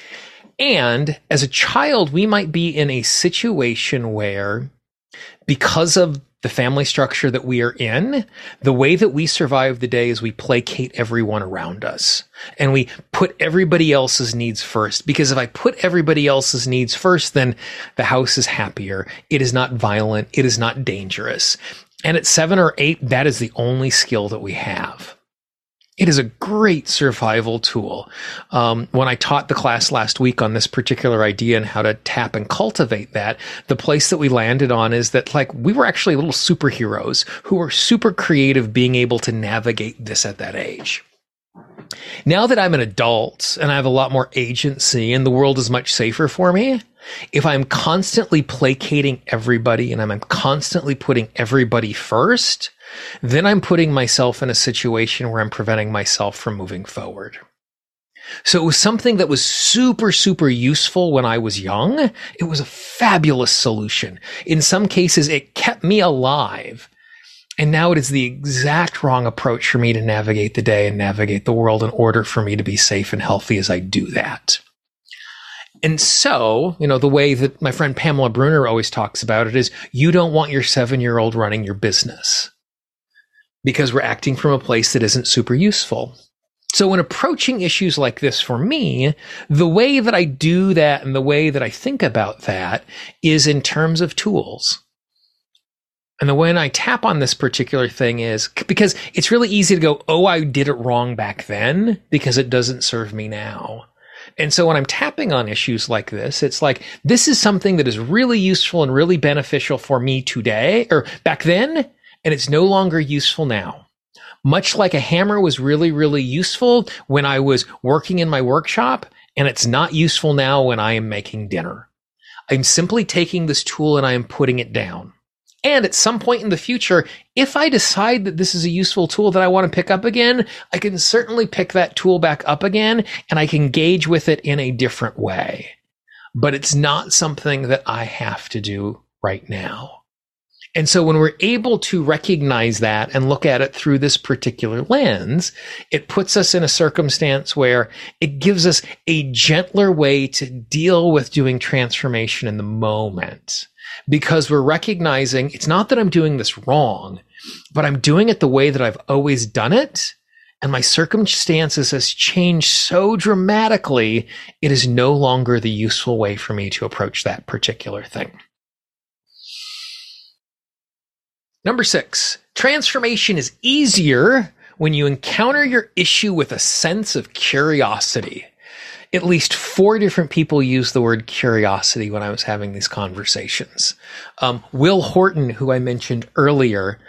And as a child, we might be in a situation where, because of the family structure that we are in, the way that we survive the day is we placate everyone around us and we put everybody else's needs first. Because if I put everybody else's needs first, then the house is happier. It is not violent. It is not dangerous. And at 7 or 8, that is the only skill that we have. It is a great survival tool. When I taught the class last week on this particular idea and how to tap and cultivate that, the place that we landed on is that, like, we were actually little superheroes who were super creative being able to navigate this at that age. Now that I'm an adult and I have a lot more agency and the world is much safer for me, if I'm constantly placating everybody and I'm constantly putting everybody first, then I'm putting myself in a situation where I'm preventing myself from moving forward. So it was something that was super, super useful when I was young. It was a fabulous solution. In some cases, it kept me alive. And now it is the exact wrong approach for me to navigate the day and navigate the world in order for me to be safe and healthy as I do that. And so, the way that my friend Pamela Bruner always talks about it is, you don't want your 7-year-old running your business, because we're acting from a place that isn't super useful. So when approaching issues like this for me, the way that I do that and the way that I think about that is in terms of tools. And the way I tap on this particular thing is because it's really easy to go, oh, I did it wrong back then because it doesn't serve me now. And so when I'm tapping on issues like this, it's like, this is something that is really useful and really beneficial for me today or back then, and it's no longer useful now. Much like a hammer was really, really useful when I was working in my workshop, and it's not useful now when I am making dinner. I'm simply taking this tool and I am putting it down. And at some point in the future, if I decide that this is a useful tool that I want to pick up again, I can certainly pick that tool back up again and I can engage with it in a different way. But it's not something that I have to do right now. And so when we're able to recognize that and look at it through this particular lens, it puts us in a circumstance where it gives us a gentler way to deal with doing transformation in the moment. Because we're recognizing it's not that I'm doing this wrong, but I'm doing it the way that I've always done it. And my circumstances has changed so dramatically, it is no longer the useful way for me to approach that particular thing. Number 6, transformation is easier when you encounter your issue with a sense of curiosity. At least 4 different people used the word curiosity when I was having these conversations. Will Horton, who I mentioned earlier,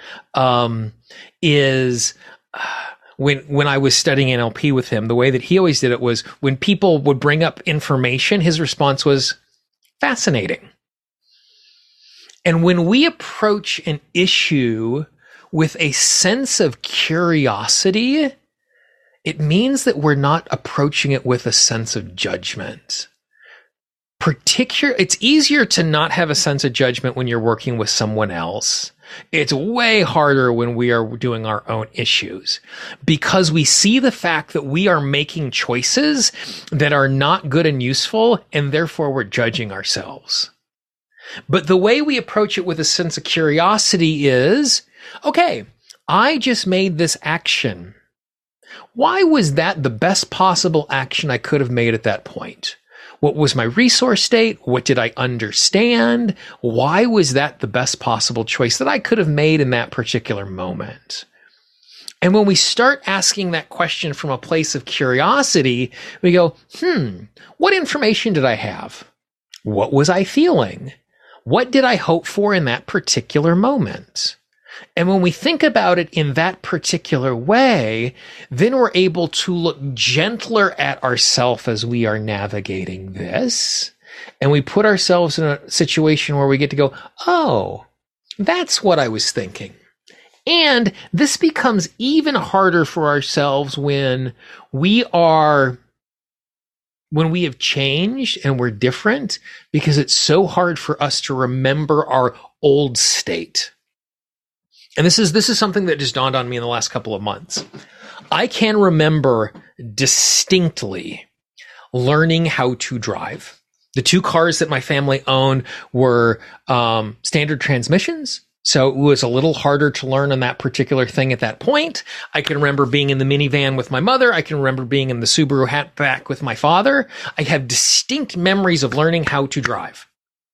is when I was studying NLP with him, the way that he always did it was when people would bring up information, his response was fascinating. And when we approach an issue with a sense of curiosity, it means that we're not approaching it with a sense of judgment. It's easier to not have a sense of judgment when you're working with someone else. It's way harder when we are doing our own issues because we see the fact that we are making choices that are not good and useful, and therefore we're judging ourselves. But the way we approach it with a sense of curiosity is, okay, I just made this action. Why was that the best possible action I could have made at that point? What was my resource state? What did I understand? Why was that the best possible choice that I could have made in that particular moment? And when we start asking that question from a place of curiosity, we go, what information did I have? What was I feeling? What did I hope for in that particular moment? And when we think about it in that particular way, then we're able to look gentler at ourselves as we are navigating this. And we put ourselves in a situation where we get to go, oh, that's what I was thinking. And this becomes even harder for ourselves when we have changed and we're different, because it's so hard for us to remember our old state. And this is something that just dawned on me in the last couple of months. I can remember distinctly learning how to drive. The two cars that my family owned were standard transmissions. So it was a little harder to learn on that particular thing at that point. I can remember being in the minivan with my mother. I can remember being in the Subaru hatchback with my father. I have distinct memories of learning how to drive.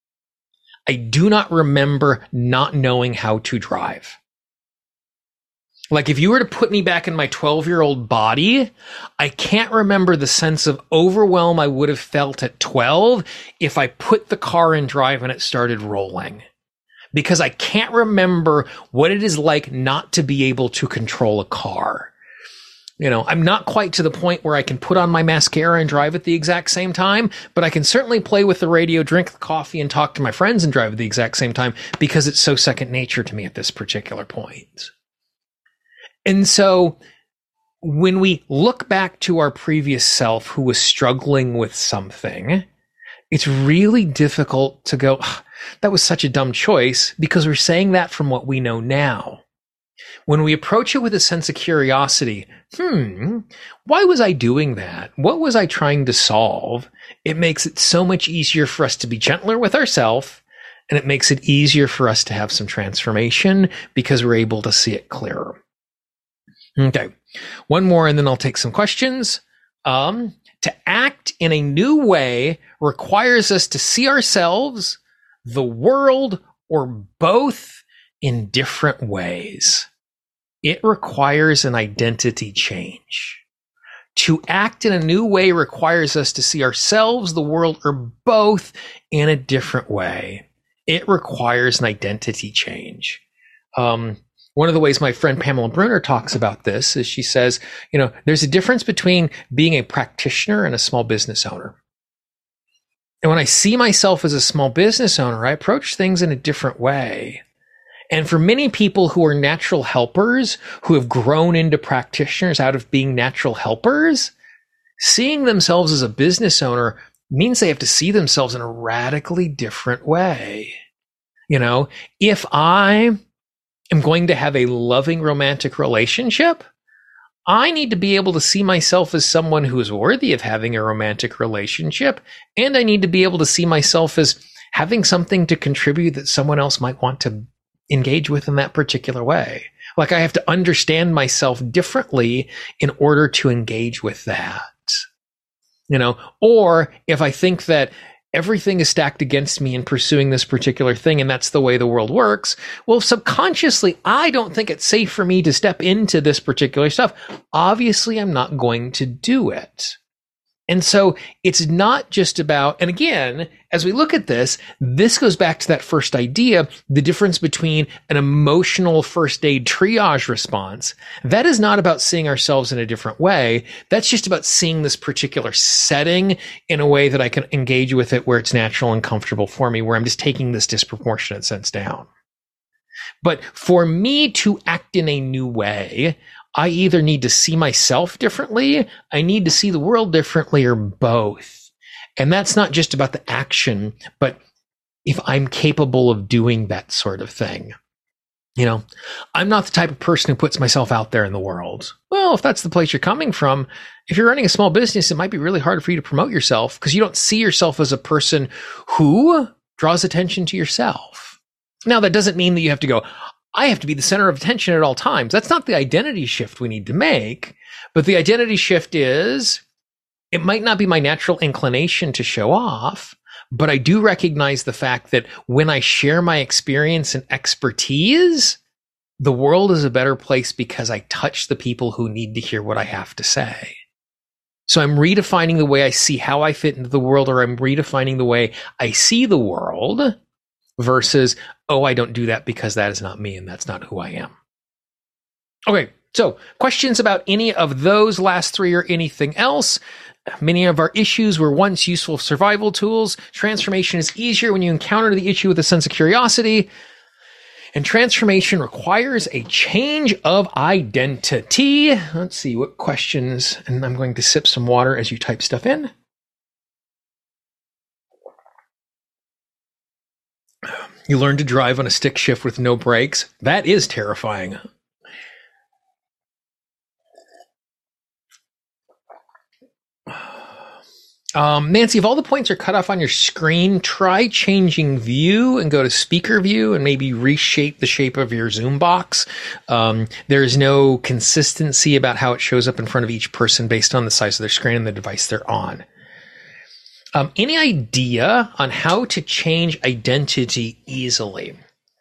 I do not remember not knowing how to drive. Like if you were to put me back in my 12-year-old body, I can't remember the sense of overwhelm I would have felt at 12 if I put the car in drive and it started rolling. Because I can't remember what it is like not to be able to control a car. You know, I'm not quite to the point where I can put on my mascara and drive at the exact same time, but I can certainly play with the radio, drink the coffee, and talk to my friends and drive at the exact same time because it's so second nature to me at this particular point. And so when we look back to our previous self who was struggling with something, it's really difficult to go, that was such a dumb choice, because we're saying that from what we know now. When we approach it with a sense of curiosity, why was I doing that? What was I trying to solve? It makes it so much easier for us to be gentler with ourselves, and it makes it easier for us to have some transformation because we're able to see it clearer. Okay, one more and then I'll take some questions. To act in a new way requires us to see ourselves, the world, or both in different ways. It requires an identity change. To act in a new way requires us to see ourselves, the world, or both in a different way. It requires an identity change. One of the ways my friend Pamela Bruner talks about this is she says, there's a difference between being a practitioner and a small business owner. And when I see myself as a small business owner, I approach things in a different way. And for many people who are natural helpers, who have grown into practitioners out of being natural helpers, seeing themselves as a business owner means they have to see themselves in a radically different way. If I am going to have a loving romantic relationship, I need to be able to see myself as someone who is worthy of having a romantic relationship. And I need to be able to see myself as having something to contribute that someone else might want to engage with in that particular way. Like I have to understand myself differently in order to engage with that. Or if I think that everything is stacked against me in pursuing this particular thing, and that's the way the world works, well, subconsciously, I don't think it's safe for me to step into this particular stuff. Obviously, I'm not going to do it. And so it's not just about, and again, as we look at this, this goes back to that first idea, the difference between an emotional first aid triage response. That is not about seeing ourselves in a different way. That's just about seeing this particular setting in a way that I can engage with it where it's natural and comfortable for me, where I'm just taking this disproportionate sense down. But for me to act in a new way, I either need to see myself differently, I need to see the world differently, or both. And that's not just about the action, but if I'm capable of doing that sort of thing. You know, I'm not the type of person who puts myself out there in the world. Well, if that's the place you're coming from, if you're running a small business, it might be really hard for you to promote yourself because you don't see yourself as a person who draws attention to yourself. Now, that doesn't mean that you have to go, I have to be the center of attention at all times. That's not the identity shift we need to make. But the identity shift is, it might not be my natural inclination to show off, but I do recognize the fact that when I share my experience and expertise, the world is a better place because I touch the people who need to hear what I have to say. So I'm redefining the way I see how I fit into the world, or I'm redefining the way I see the world versus, oh, I don't do that because that is not me and that's not who I am. Okay, so questions about any of those last three or anything else? Many of our issues were once useful survival tools. Transformation is easier when you encounter the issue with a sense of curiosity. And transformation requires a change of identity. Let's see what questions, and I'm going to sip some water as you type stuff in. You learn to drive on a stick shift with no brakes. That is terrifying. Nancy, if all the points are cut off on your screen, try changing view and go to speaker view and maybe reshape the shape of your Zoom box. There's no consistency about how it shows up in front of each person based on the size of their screen and the device they're on. Any idea on how to change identity easily?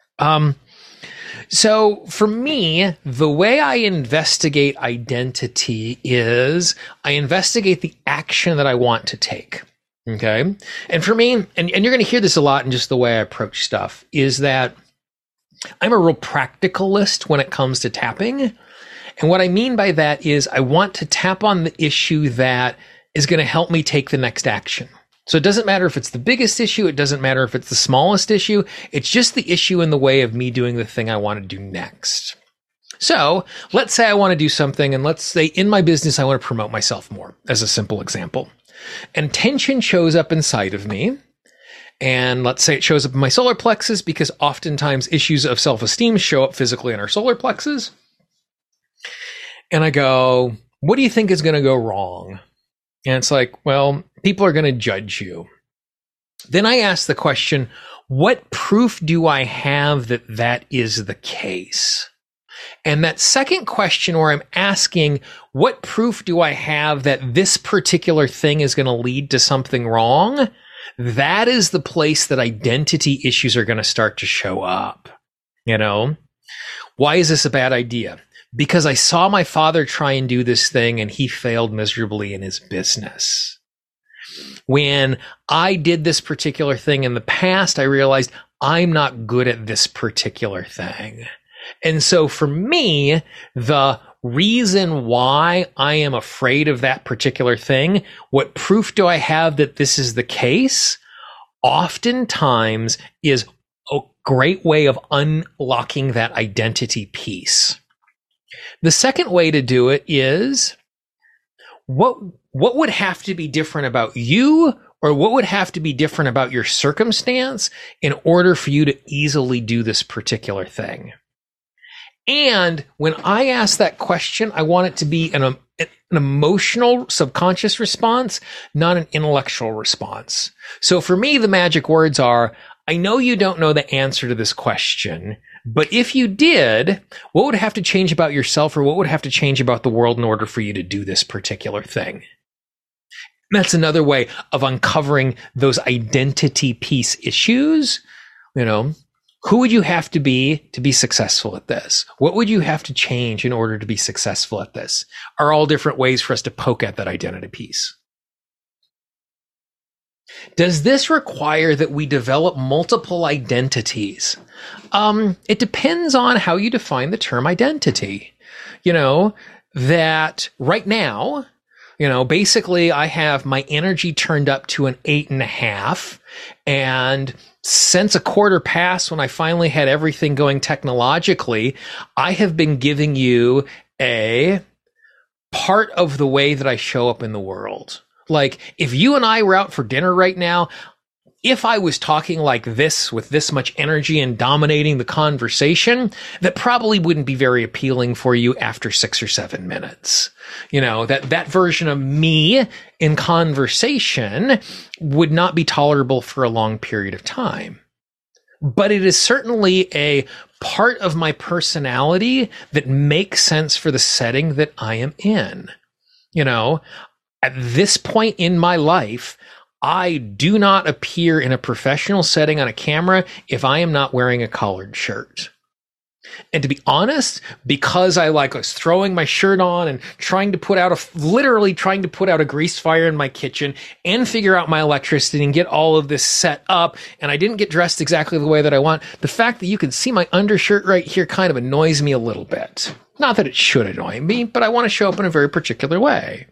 So for me, the way I investigate identity is I investigate the action that I want to take. Okay. And for me, and you're going to hear this a lot in just the way I approach stuff, is that I'm a real practicalist when it comes to tapping. And what I mean by that is I want to tap on the issue that is going to help me take the next action. So it doesn't matter if it's the biggest issue. It doesn't matter if it's the smallest issue. It's just the issue in the way of me doing the thing I want to do next. So let's say I want to do something, and let's say in my business, I want to promote myself more, as a simple example. And tension shows up inside of me. And let's say it shows up in my solar plexus, because oftentimes issues of self-esteem show up physically in our solar plexus. And I go, what do you think is going to go wrong? And it's like, well, people are going to judge you. Then I ask the question, what proof do I have that that is the case? And that second question where I'm asking, what proof do I have that this particular thing is going to lead to something wrong? That is the place that identity issues are going to start to show up. You know, why is this a bad idea? Because I saw my father try and do this thing and he failed miserably in his business. When I did this particular thing in the past, I realized I'm not good at this particular thing. And so for me, the reason why I am afraid of that particular thing, what proof do I have that this is the case? Oftentimes is a great way of unlocking that identity piece. The second way to do it is what would have to be different about you, or what would have to be different about your circumstance in order for you to easily do this particular thing? And when I ask that question, I want it to be an emotional subconscious response, not an intellectual response. So for me, the magic words are, I know you don't know the answer to this question, but if you did, what would have to change about yourself, or what would have to change about the world in order for you to do this particular thing? That's another way of uncovering those identity piece issues. You know, who would you have to be successful at this? What would you have to change in order to be successful at this? Are all different ways for us to poke at that identity piece. Does this require that we develop multiple identities? It depends on how you define the term identity. You know, that right now, you know, basically I have my energy turned up to an 8.5, and since a quarter past when I finally had everything going technologically, I have been giving you a part of the way that I show up in the world. Like, if you and I were out for dinner right now, if I was talking like this with this much energy and dominating the conversation, that probably wouldn't be very appealing for you after 6 or 7 minutes. You know, that version of me in conversation would not be tolerable for a long period of time. But it is certainly a part of my personality that makes sense for the setting that I am in. You know, at this point in my life, I do not appear in a professional setting on a camera if I am not wearing a collared shirt. And to be honest, because I was throwing my shirt on and literally trying to put out a grease fire in my kitchen and figure out my electricity and get all of this set up, and I didn't get dressed exactly the way that I want, the fact that you can see my undershirt right here kind of annoys me a little bit. Not that it should annoy me, but I want to show up in a very particular way.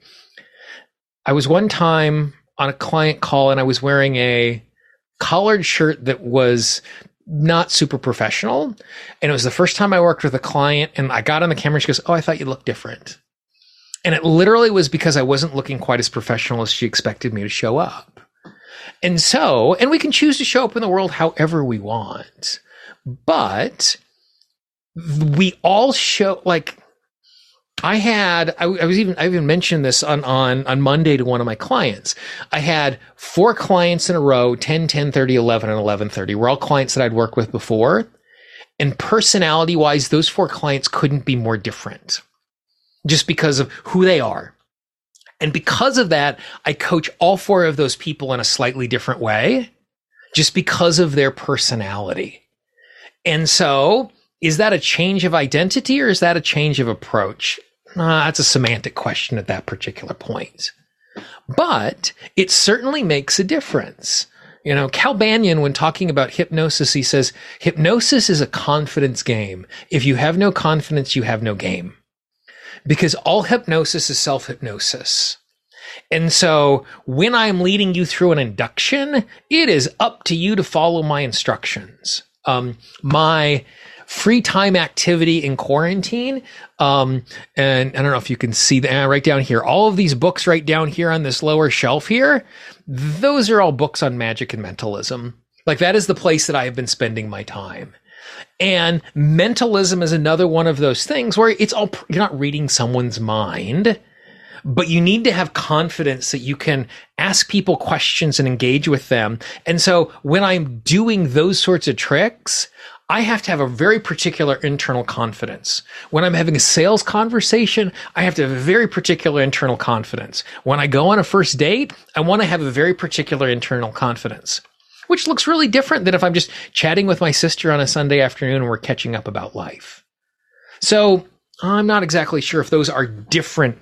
I was one time on a client call and I was wearing a collared shirt that was not super professional. And it was the first time I worked with a client, and I got on the camera and she goes, "Oh, I thought you looked different." And it literally was because I wasn't looking quite as professional as she expected me to show up. And we can choose to show up in the world however we want, but we all show, like, I even mentioned this on Monday to one of my clients. I had 4 clients in a row, 10, 10:30, 11, and 11:30. Were all clients that I'd worked with before. And personality wise, those 4 clients couldn't be more different just because of who they are. And because of that, I coach all 4 of those people in a slightly different way just because of their personality. And so, is that a change of identity or is that a change of approach? That's a semantic question at that particular point. But it certainly makes a difference. You know, Cal Banyan, when talking about hypnosis, he says, hypnosis is a confidence game. If you have no confidence, you have no game. Because all hypnosis is self-hypnosis. And so when I'm leading you through an induction, it is up to you to follow my instructions. My free time activity in quarantine. And I don't know if you can see that right down here. All of these books right down here on this lower shelf here, those are all books on magic and mentalism. Like, that is the place that I have been spending my time. And mentalism is another one of those things where you're not reading someone's mind, but you need to have confidence that you can ask people questions and engage with them. And so when I'm doing those sorts of tricks, I have to have a very particular internal confidence. When I'm having a sales conversation, I have to have a very particular internal confidence. When I go on a first date, I want to have a very particular internal confidence, which looks really different than if I'm just chatting with my sister on a Sunday afternoon and we're catching up about life. So I'm not exactly sure if those are different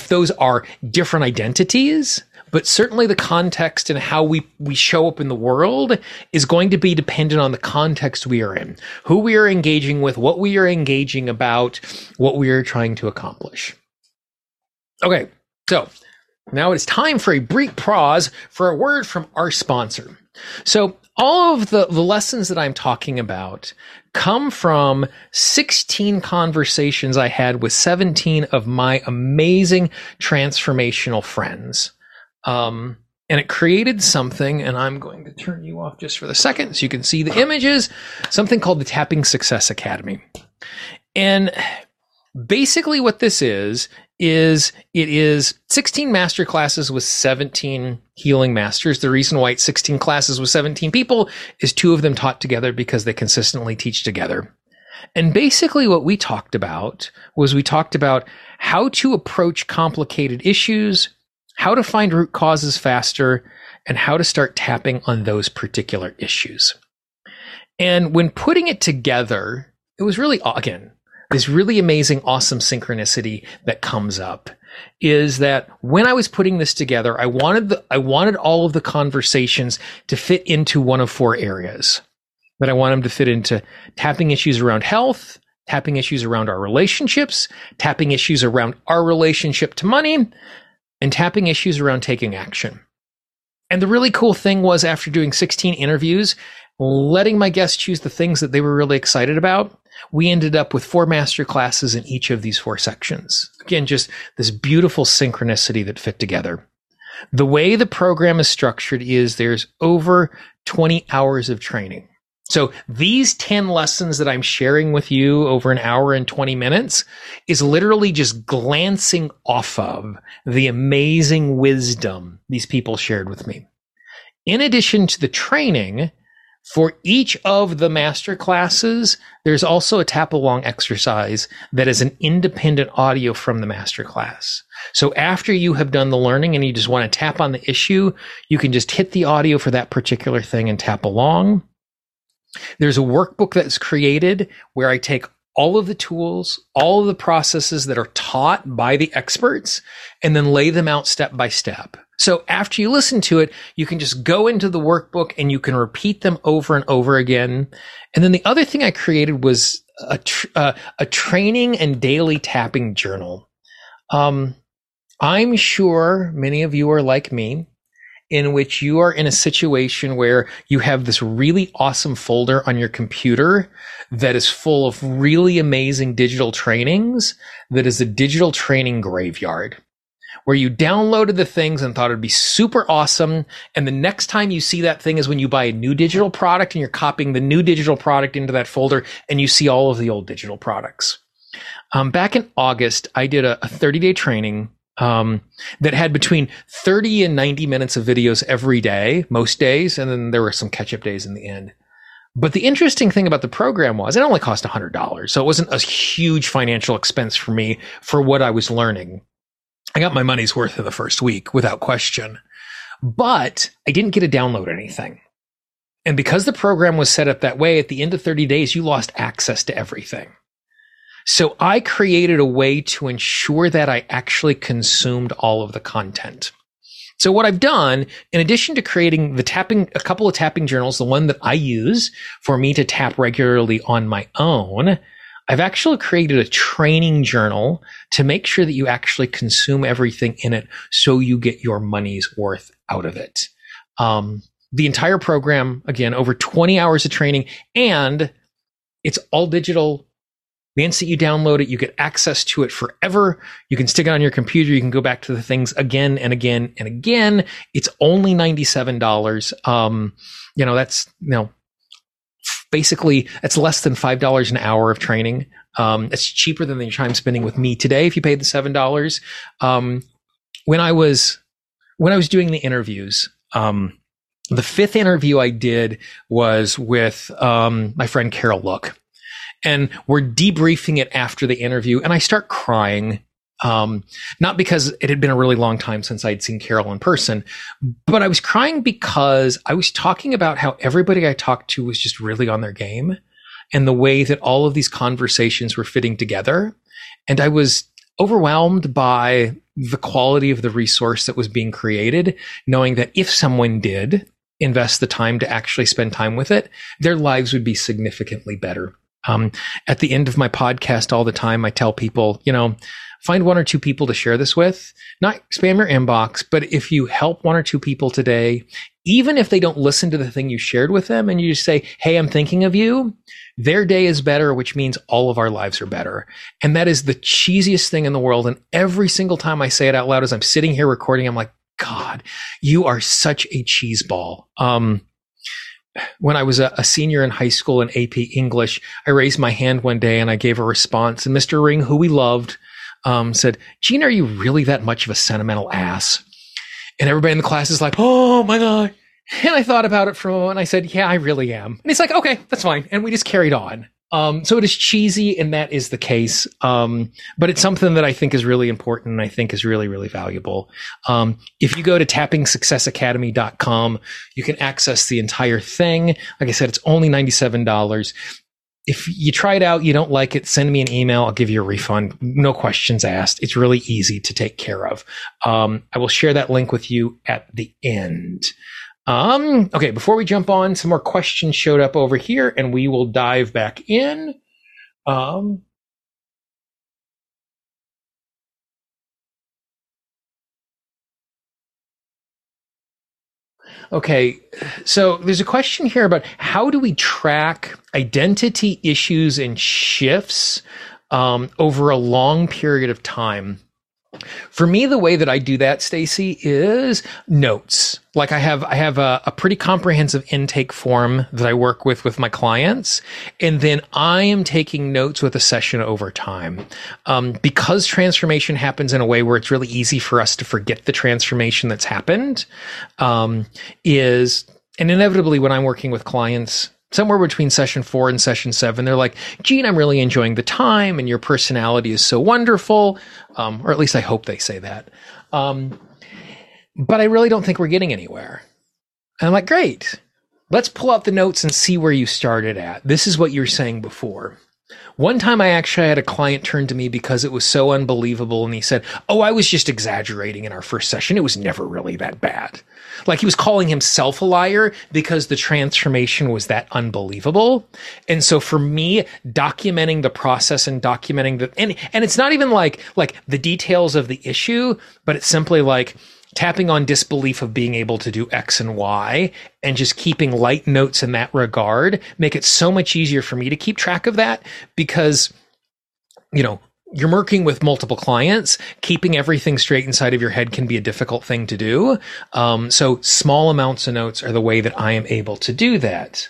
identities, but certainly the context and how we show up in the world is going to be dependent on the context we are in, who we are engaging with, what we are engaging about, what we are trying to accomplish. Okay, so now it's time for a brief pause for a word from our sponsor. So all of the lessons that I'm talking about come from 16 conversations I had with 17 of my amazing transformational friends. And it created something, and I'm going to turn you off just for the second so you can see the images, something called the Tapping Success Academy. And basically what this is it is 16 master classes with 17 healing masters. The reason why it's 16 classes with 17 people is 2 of them taught together because they consistently teach together. And basically what we talked about how to approach complicated issues, how to find root causes faster, and how to start tapping on those particular issues. And when putting it together, it was really, again, this really amazing, awesome synchronicity that comes up is that when I was putting this together, I wanted all of the conversations to fit into one of 4 areas. That I want them to fit into tapping issues around health, tapping issues around our relationships, tapping issues around our relationship to money, and tapping issues around taking action. And the really cool thing was, after doing 16 interviews, letting my guests choose the things that they were really excited about, We ended up with 4 master classes in each of these 4 sections. Again, just this beautiful synchronicity that fit together. The way the program is structured is there's over 20 hours of training. So these 10 lessons that I'm sharing with you over an hour and 20 minutes is literally just glancing off of the amazing wisdom these people shared with me. In addition to the training, for each of the master classes, there's also a tap along exercise that is an independent audio from the master class. So after you have done the learning and you just want to tap on the issue, you can just hit the audio for that particular thing and tap along. There's a workbook that's created where I take all of the tools, all of the processes that are taught by the experts, and then lay them out step by step. So after you listen to it, you can just go into the workbook and you can repeat them over and over again. And then the other thing I created was a training and daily tapping journal. I'm sure many of you are like me, in which you are in a situation where you have this really awesome folder on your computer that is full of really amazing digital trainings, that is a digital training graveyard, where you downloaded the things and thought it'd be super awesome. And the next time you see that thing is when you buy a new digital product and you're copying the new digital product into that folder and you see all of the old digital products. Back in August, I did a 30-day training that had between 30 and 90 minutes of videos every day, most days, and then there were some catch-up days in the end. But the interesting thing about the program was it only cost $100, so it wasn't a huge financial expense for me for what I was learning. I got my money's worth in the first week, without question. But I didn't get to download anything. And because the program was set up that way, at the end of 30 days, you lost access to everything. So I created a way to ensure that I actually consumed all of the content. So what I've done, in addition to creating a couple of tapping journals, the one that I use for me to tap regularly on my own, I've actually created a training journal to make sure that you actually consume everything in it so you get your money's worth out of it. The entire program, again, over 20 hours of training, and it's all digital. The instant you download it, you get access to it forever. You can stick it on your computer. You can go back to the things again and again and again. It's only $97. Basically, it's less than $5 an hour of training. It's cheaper than your time spending with me today if you paid the $7. When I was doing the interviews, the 5th interview I did was with my friend Carol Look. And we're debriefing it after the interview, and I start crying. Not because it had been a really long time since I'd seen Carol in person, but I was crying because I was talking about how everybody I talked to was just really on their game and the way that all of these conversations were fitting together. And I was overwhelmed by the quality of the resource that was being created, knowing that if someone did invest the time to actually spend time with it, their lives would be significantly better. At the end of my podcast all the time, I tell people, find 1 or 2 people to share this with, not spam your inbox, but if you help 1 or 2 people today, even if they don't listen to the thing you shared with them and you just say, hey, I'm thinking of you, their day is better, which means all of our lives are better. And that is the cheesiest thing in the world. And every single time I say it out loud as I'm sitting here recording, I'm like, God, you are such a cheese ball. When I was a senior in high school in AP English, I raised my hand one day and I gave a response. And Mr. Ring, who we loved, said, Gene, are you really that much of a sentimental ass? And everybody in the class is like, oh my God. And I thought about it for a moment. And I said, yeah, I really am. And he's like, okay, that's fine. And we just carried on. So it is cheesy, and that is the case. But it's something that I think is really important and I think is really, really valuable. If you go to tappingsuccessacademy.com, you can access the entire thing. Like I said, it's only $97. If you try it out, you don't like it, send me an email. I'll give you a refund. No questions asked. It's really easy to take care of. I will share that link with you at the end. Okay, before we jump on, some more questions showed up over here and we will dive back in. Okay, so there's a question here about how do we track identity issues and shifts over a long period of time? For me, the way that I do that, Stacy, is notes. Like I have a pretty comprehensive intake form that I work with my clients, and then I am taking notes with a session over time. Because transformation happens in a way where it's really easy for us to forget the transformation that's happened, and inevitably when I'm working with clients, somewhere between session 4 and session 7, they're like, Gene, I'm really enjoying the time and your personality is so wonderful. Or at least I hope they say that. But I really don't think we're getting anywhere. And I'm like, great. Let's pull out the notes and see where you started at. This is what you were saying before. One time I actually had a client turn to me because it was so unbelievable. And he said, oh, I was just exaggerating in our first session. It was never really that bad. Like he was calling himself a liar because the transformation was that unbelievable. And so for me, documenting the process and documenting and it's not even like the details of the issue, but it's simply like tapping on disbelief of being able to do X and Y and just keeping light notes in that regard make it so much easier for me to keep track of that because, you're working with multiple clients, keeping everything straight inside of your head can be a difficult thing to do. So small amounts of notes are the way that I am able to do that.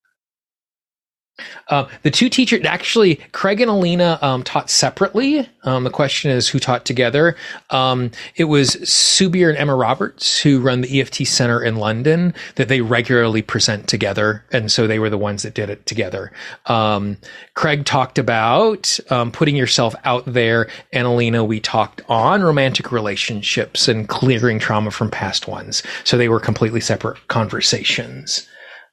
The two teachers, actually, Craig and Alina taught separately. The question is who taught together. It was Subir and Emma Roberts who run the EFT Center in London that they regularly present together. And so they were the ones that did it together. Craig talked about putting yourself out there. And Alina, we talked on romantic relationships and clearing trauma from past ones. So they were completely separate conversations.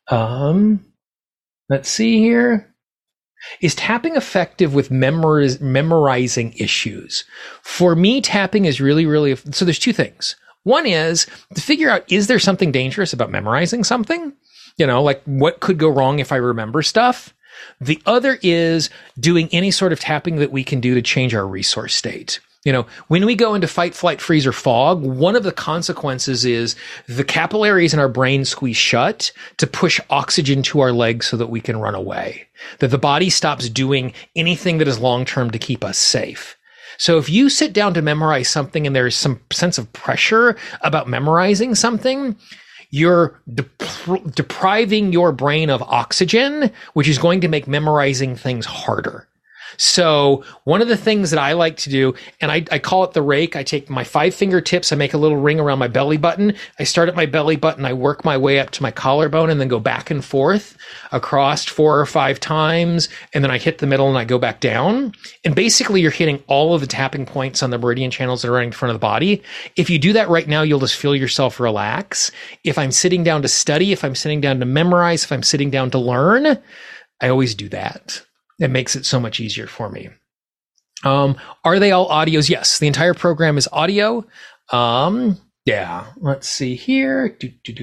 Let's see here. Is tapping effective with memorizing issues? For me, tapping is really, really, so there's two things. One is to figure out, is there something dangerous about memorizing something? Like what could go wrong if I remember stuff? The other is doing any sort of tapping that we can do to change our resource state. When we go into fight, flight, freeze, or fog, one of the consequences is the capillaries in our brain squeeze shut to push oxygen to our legs so that we can run away. That the body stops doing anything that is long-term to keep us safe. So if you sit down to memorize something and there's some sense of pressure about memorizing something, you're depriving your brain of oxygen, which is going to make memorizing things harder. So one of the things that I like to do, and I call it the rake, I take my 5 fingertips, I make a little ring around my belly button. I start at my belly button, I work my way up to my collarbone and then go back and forth across 4 or 5 times. And then I hit the middle and I go back down. And basically you're hitting all of the tapping points on the meridian channels that are running in front of the body. If you do that right now, you'll just feel yourself relax. If I'm sitting down to study, if I'm sitting down to memorize, if I'm sitting down to learn, I always do that. It makes it so much easier for me. Are they all audios? Yes, the entire program is audio. Yeah, let's see here.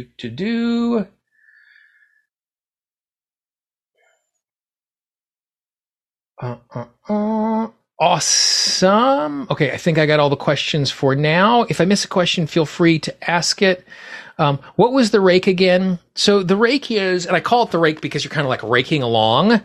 Awesome. Okay, I think I got all the questions for now. If I miss a question, feel free to ask it. What was the rake again? So the rake is, and I call it the rake because you're kind of like raking along.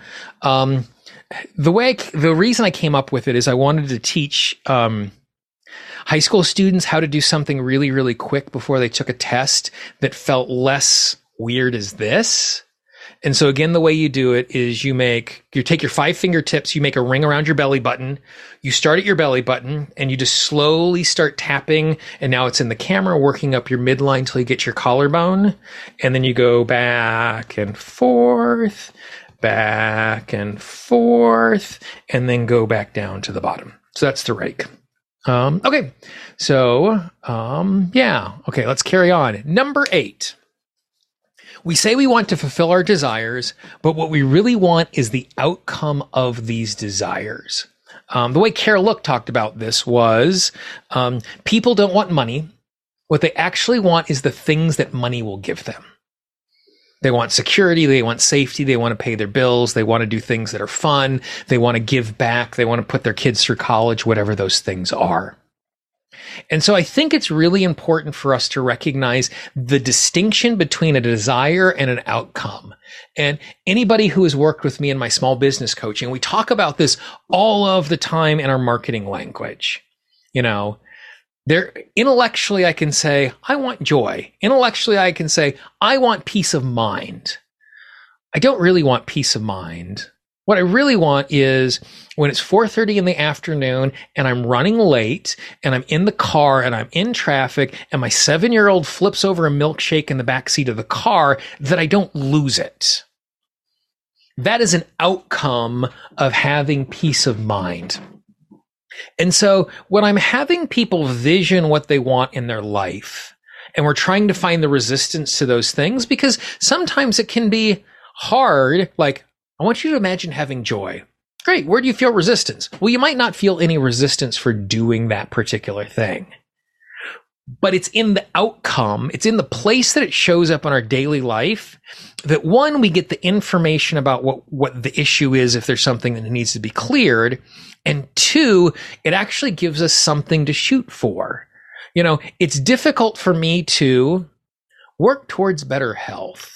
The reason I came up with it is I wanted to teach high school students how to do something really, really quick before they took a test that felt less weird as this. And so again, the way you do it is you take your 5 fingertips, you make a ring around your belly button, you start at your belly button and you just slowly start tapping. And now it's in the camera, working up your midline till you get your collarbone. And then you go back and forth, and then go back down to the bottom. So that's the rake. Okay. So, yeah. Okay. Let's carry on. Number 8. We say we want to fulfill our desires, but what we really want is the outcome of these desires. The way Carol Look talked about this was, people don't want money. What they actually want is the things that money will give them. They want security. They want safety. They want to pay their bills. They want to do things that are fun. They want to give back. They want to put their kids through college, whatever those things are. And so I think it's really important for us to recognize the distinction between a desire and an outcome. And anybody who has worked with me in my small business coaching, we talk about this all of the time in our marketing language. You know, intellectually, I can say, I want joy. Intellectually, I can say, I want peace of mind. I don't really want peace of mind. What I really want is when it's 4:30 in the afternoon and I'm running late and I'm in the car and I'm in traffic and my 7-year-old flips over a milkshake in the backseat of the car, that I don't lose it. That is an outcome of having peace of mind. And so when I'm having people vision what they want in their life, and we're trying to find the resistance to those things, because sometimes it can be hard, like, I want you to imagine having joy. Great. Where do you feel resistance? Well, you might not feel any resistance for doing that particular thing, but it's in the outcome. It's in the place that it shows up in our daily life that, one, we get the information about what the issue is if there's something that needs to be cleared. And two, it actually gives us something to shoot for. You know, it's difficult for me to work towards better health.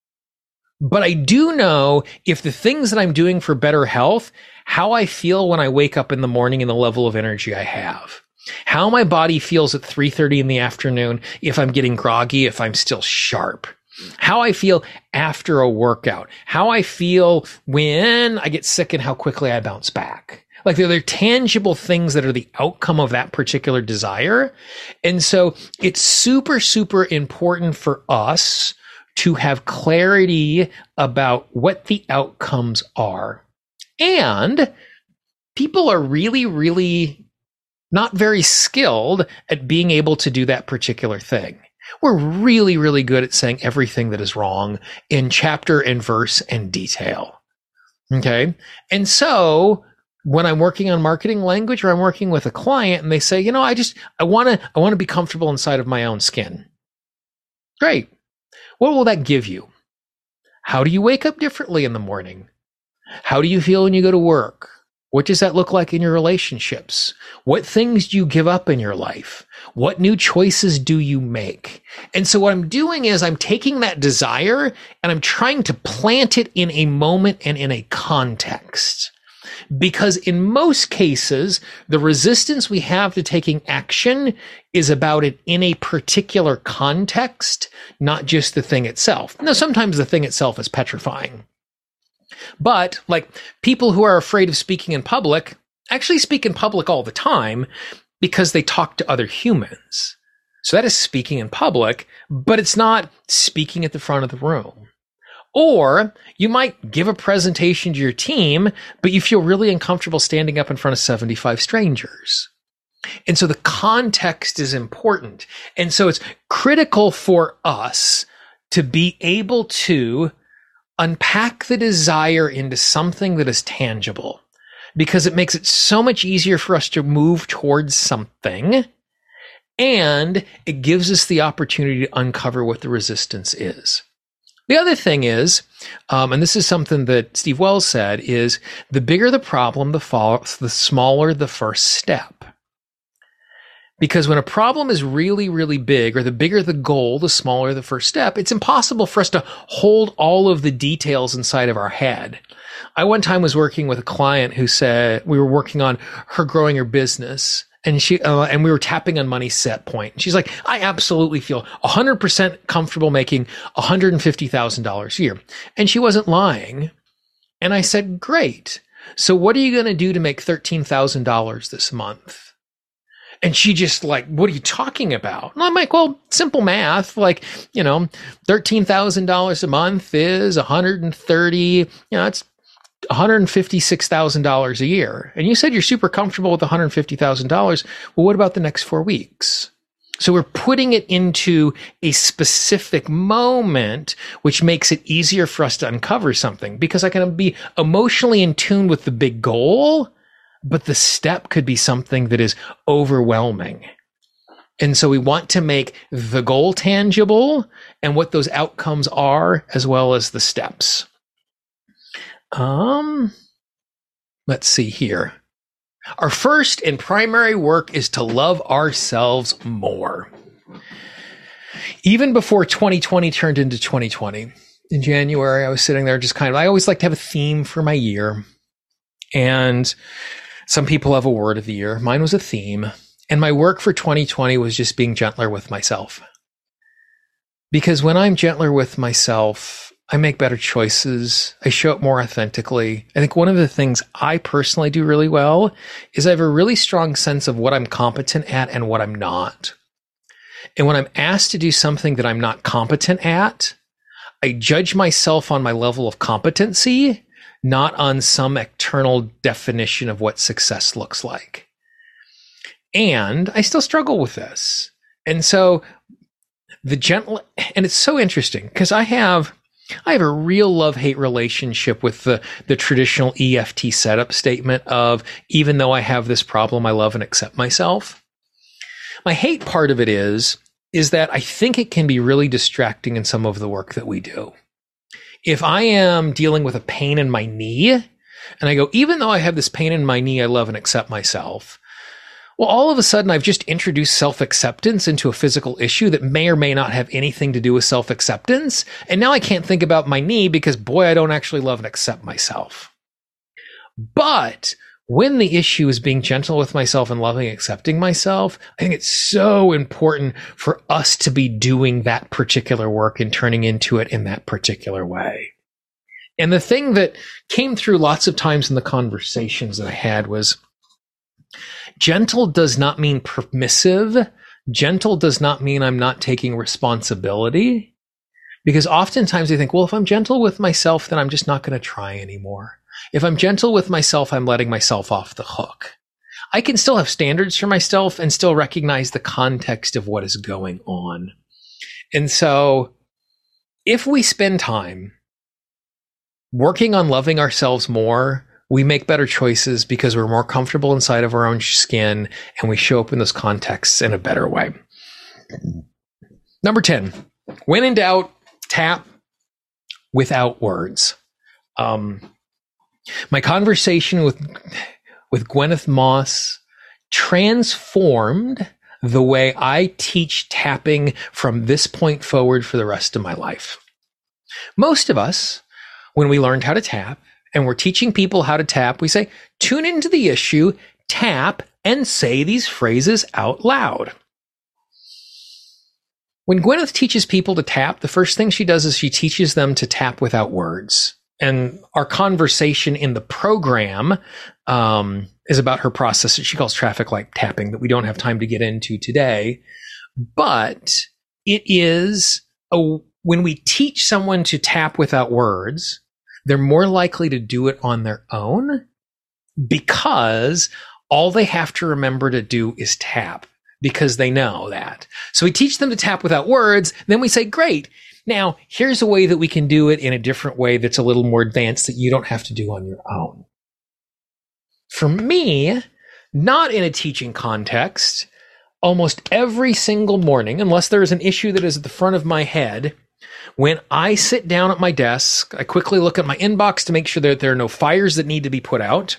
But I do know if the things that I'm doing for better health, how I feel when I wake up in the morning and the level of energy I have, how my body feels at 3:30 in the afternoon, if I'm getting groggy, if I'm still sharp, how I feel after a workout, how I feel when I get sick and how quickly I bounce back. Like they're tangible things that are the outcome of that particular desire. And so it's super, super important for us to have clarity about what the outcomes are. And people are really, really not very skilled at being able to do that particular thing. We're really, really good at saying everything that is wrong in chapter and verse and detail. Okay. And so when I'm working on marketing language or I'm working with a client and they say, you know, I want to be comfortable inside of my own skin. Great. What will that give you? How do you wake up differently in the morning? How do you feel when you go to work? What does that look like in your relationships? What things do you give up in your life? What new choices do you make? And so what I'm doing is I'm taking that desire and I'm trying to plant it in a moment and in a context. Because in most cases, the resistance we have to taking action is about it in a particular context, not just the thing itself. Now, sometimes the thing itself is petrifying. But like people who are afraid of speaking in public actually speak in public all the time because they talk to other humans. So that is speaking in public, but it's not speaking at the front of the room. Or you might give a presentation to your team, but you feel really uncomfortable standing up in front of 75 strangers. And so the context is important. And so it's critical for us to be able to unpack the desire into something that is tangible, because it makes it so much easier for us to move towards something. And it gives us the opportunity to uncover what the resistance is. The other thing is, and this is something that Steve Wells said, is the bigger the problem, the smaller the first step. Because when a problem is really, really big, or the bigger the goal, the smaller the first step, it's impossible for us to hold all of the details inside of our head. I one time was working with a client who said we were working on her growing her business. And and we were tapping on money set point. And she's like, I absolutely feel 100% comfortable making $150,000 a year. And she wasn't lying. And I said, great. So what are you going to do to make $13,000 this month? And she just like, what are you talking about? And I'm like, well, simple math. Like, $13,000 a month is 130, it's $156,000 a year. And you said you're super comfortable with $150,000. Well, what about the next 4 weeks? So we're putting it into a specific moment, which makes it easier for us to uncover something, because I can be emotionally in tune with the big goal, but the step could be something that is overwhelming. And so we want to make the goal tangible and what those outcomes are, as well as the steps. Let's see here. Our first and primary work is to love ourselves more. Even before 2020 turned into 2020, in January, I was sitting there just I always like to have a theme for my year. And some people have a word of the year. Mine was a theme. And my work for 2020 was just being gentler with myself. Because when I'm gentler with myself, I make better choices. I show up more authentically. I think one of the things I personally do really well is I have a really strong sense of what I'm competent at and what I'm not. And when I'm asked to do something that I'm not competent at, I judge myself on my level of competency, not on some external definition of what success looks like. And I still struggle with this. And so and it's so interesting because I have a real love-hate relationship with the traditional EFT setup statement of, even though I have this problem, I love and accept myself. My hate part of it is that I think it can be really distracting in some of the work that we do. If I am dealing with a pain in my knee and I go, even though I have this pain in my knee, I love and accept myself. Well, all of a sudden I've just introduced self-acceptance into a physical issue that may or may not have anything to do with self-acceptance. And now I can't think about my knee because, boy, I don't actually love and accept myself. But when the issue is being gentle with myself and loving and accepting myself, I think it's so important for us to be doing that particular work and turning into it in that particular way. And the thing that came through lots of times in the conversations that I had was, gentle does not mean permissive. Gentle does not mean I'm not taking responsibility. Because oftentimes I think, well, if I'm gentle with myself, then I'm just not going to try anymore. If I'm gentle with myself, I'm letting myself off the hook. I can still have standards for myself and still recognize the context of what is going on. And so if we spend time working on loving ourselves more, we make better choices because we're more comfortable inside of our own skin and we show up in those contexts in a better way. Number 10, when in doubt, tap without words. My conversation with Gwyneth Moss transformed the way I teach tapping from this point forward for the rest of my life. Most of us, when we learned how to tap, and we're teaching people how to tap, we say, tune into the issue, tap, and say these phrases out loud. When Gwyneth teaches people to tap, the first thing she does is she teaches them to tap without words. And our conversation in the program is about her process that she calls traffic light tapping that we don't have time to get into today. But it is, when we teach someone to tap without words, they're more likely to do it on their own because all they have to remember to do is tap because they know that. So we teach them to tap without words. Then we say, great. Now here's a way that we can do it in a different way that's a little more advanced that you don't have to do on your own. For me, not in a teaching context, almost every single morning, unless there is an issue that is at the front of my head, when I sit down at my desk, I quickly look at my inbox to make sure that there are no fires that need to be put out.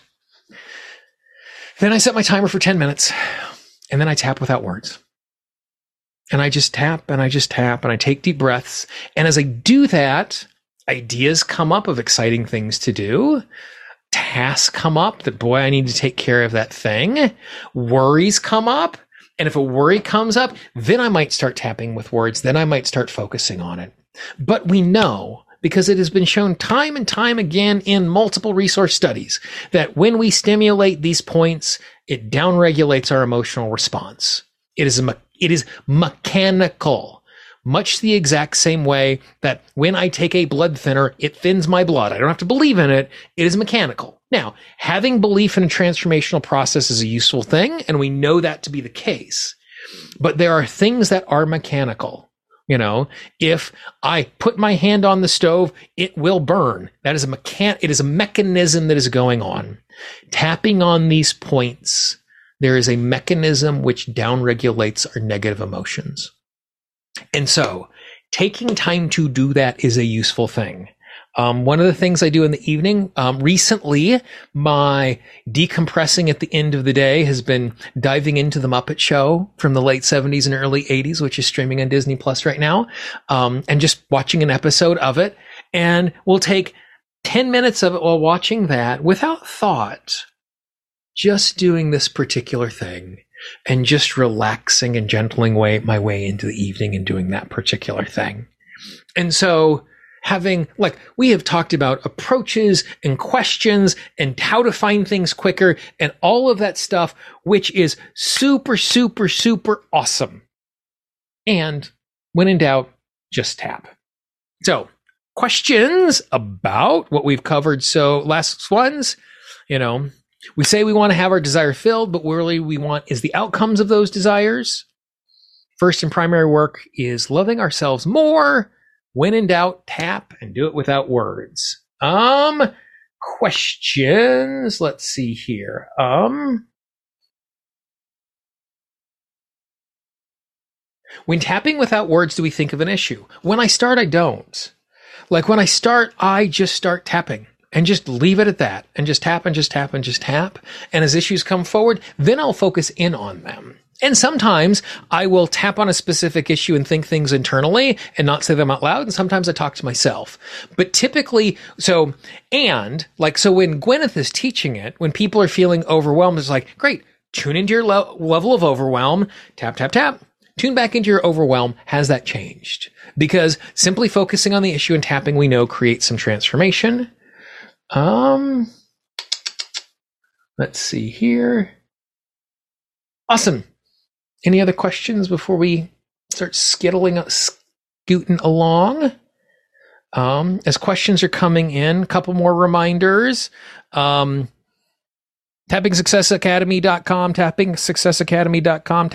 Then I set my timer for 10 minutes, and then I tap without words. And I just tap, and I just tap, and I take deep breaths. And as I do that, ideas come up of exciting things to do. Tasks come up that, boy, I need to take care of that thing. Worries come up. And if a worry comes up, then I might start tapping with words. Then I might start focusing on it. But we know, because it has been shown time and time again in multiple resource studies, that when we stimulate these points, it downregulates our emotional response. It is mechanical, much the exact same way that when I take a blood thinner, it thins my blood. I don't have to believe in it. It is mechanical. Now, having belief in a transformational process is a useful thing, and we know that to be the case. But there are things that are mechanical. You know, if I put my hand on the stove, it will burn. That is it is a mechanism that is going on. Tapping on these points, there is a mechanism which downregulates our negative emotions. And so taking time to do that is a useful thing. One of the things I do in the evening, recently, my decompressing at the end of the day has been diving into The Muppet Show from the late 70s and early 80s, which is streaming on Disney Plus right now, and just watching an episode of it. And we'll take 10 minutes of it while watching that without thought, just doing this particular thing and just relaxing and gentling my way into the evening and doing that particular thing. And so having, like, we have talked about approaches and questions and how to find things quicker and all of that stuff, which is super, super, super awesome. And when in doubt, just tap. So questions about what we've covered. So last ones, we say we want to have our desire filled, but what really we want is the outcomes of those desires. First and primary work is loving ourselves more. When in doubt, tap and do it without words. Questions. Let's see here. When tapping without words, do we think of an issue? When I start, I don't. Like when I start, I just start tapping. And just leave it at that, and just tap and just tap and just tap. And as issues come forward, then I'll focus in on them. And sometimes I will tap on a specific issue and think things internally and not say them out loud. And sometimes I talk to myself. But typically, so when Gwyneth is teaching it, when people are feeling overwhelmed, it's like, great, tune into your level of overwhelm, tap, tap, tap. Tune back into your overwhelm. Has that changed? Because simply focusing on the issue and tapping, we know, creates some transformation. Let's see here. Awesome. Any other questions before we start scooting along? As questions are coming in, a couple more reminders. TappingSuccessAcademy.com, TappingSuccessAcademy.com,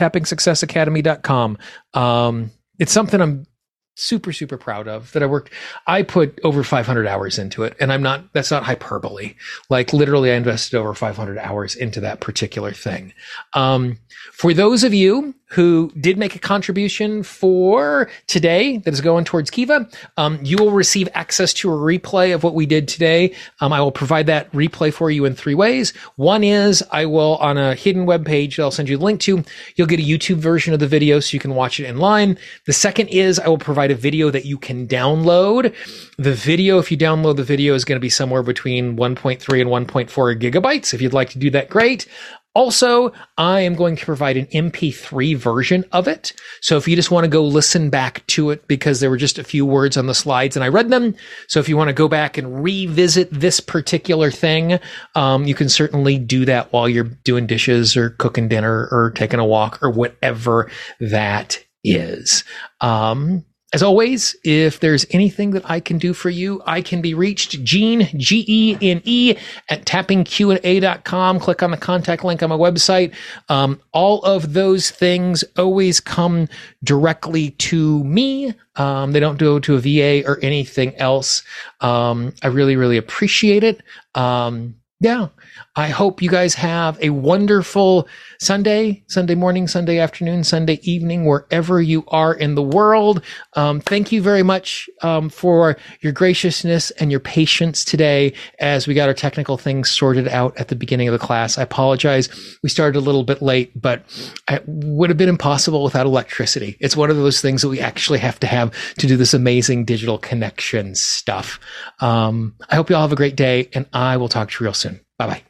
TappingSuccessAcademy.com. It's something I'm super, super proud of that I put over 500 hours into it. And that's not hyperbole. Like literally I invested over 500 hours into that particular thing. For those of you who did make a contribution for today that is going towards Kiva, you will receive access to a replay of what we did today. I will provide that replay for you in 3 ways. One is I will, on a hidden web page that I'll send you the link to, you'll get a YouTube version of the video so you can watch it in line. The second is I will provide a video that you can download. The video, if you download the video, is going to be somewhere between 1.3 and 1.4 gigabytes. If you'd like to do that, great. Also, I am going to provide an MP3 version of it. So if you just want to go listen back to it, because there were just a few words on the slides and I read them. So if you want to go back and revisit this particular thing, you can certainly do that while you're doing dishes or cooking dinner or taking a walk or whatever that is. As always, if there's anything that I can do for you, I can be reached, Gene, Gene, at tappingqa.com. Click on the contact link on my website. All of those things always come directly to me. They don't go to a VA or anything else. I really, really appreciate it. Yeah, I hope you guys have a wonderful Sunday morning, Sunday afternoon, Sunday evening, wherever you are in the world. Thank you very much for your graciousness and your patience today as we got our technical things sorted out at the beginning of the class. I apologize. We started a little bit late, but it would have been impossible without electricity. It's one of those things that we actually have to do this amazing digital connection stuff. I hope you all have a great day, and I will talk to you real soon. Bye-bye.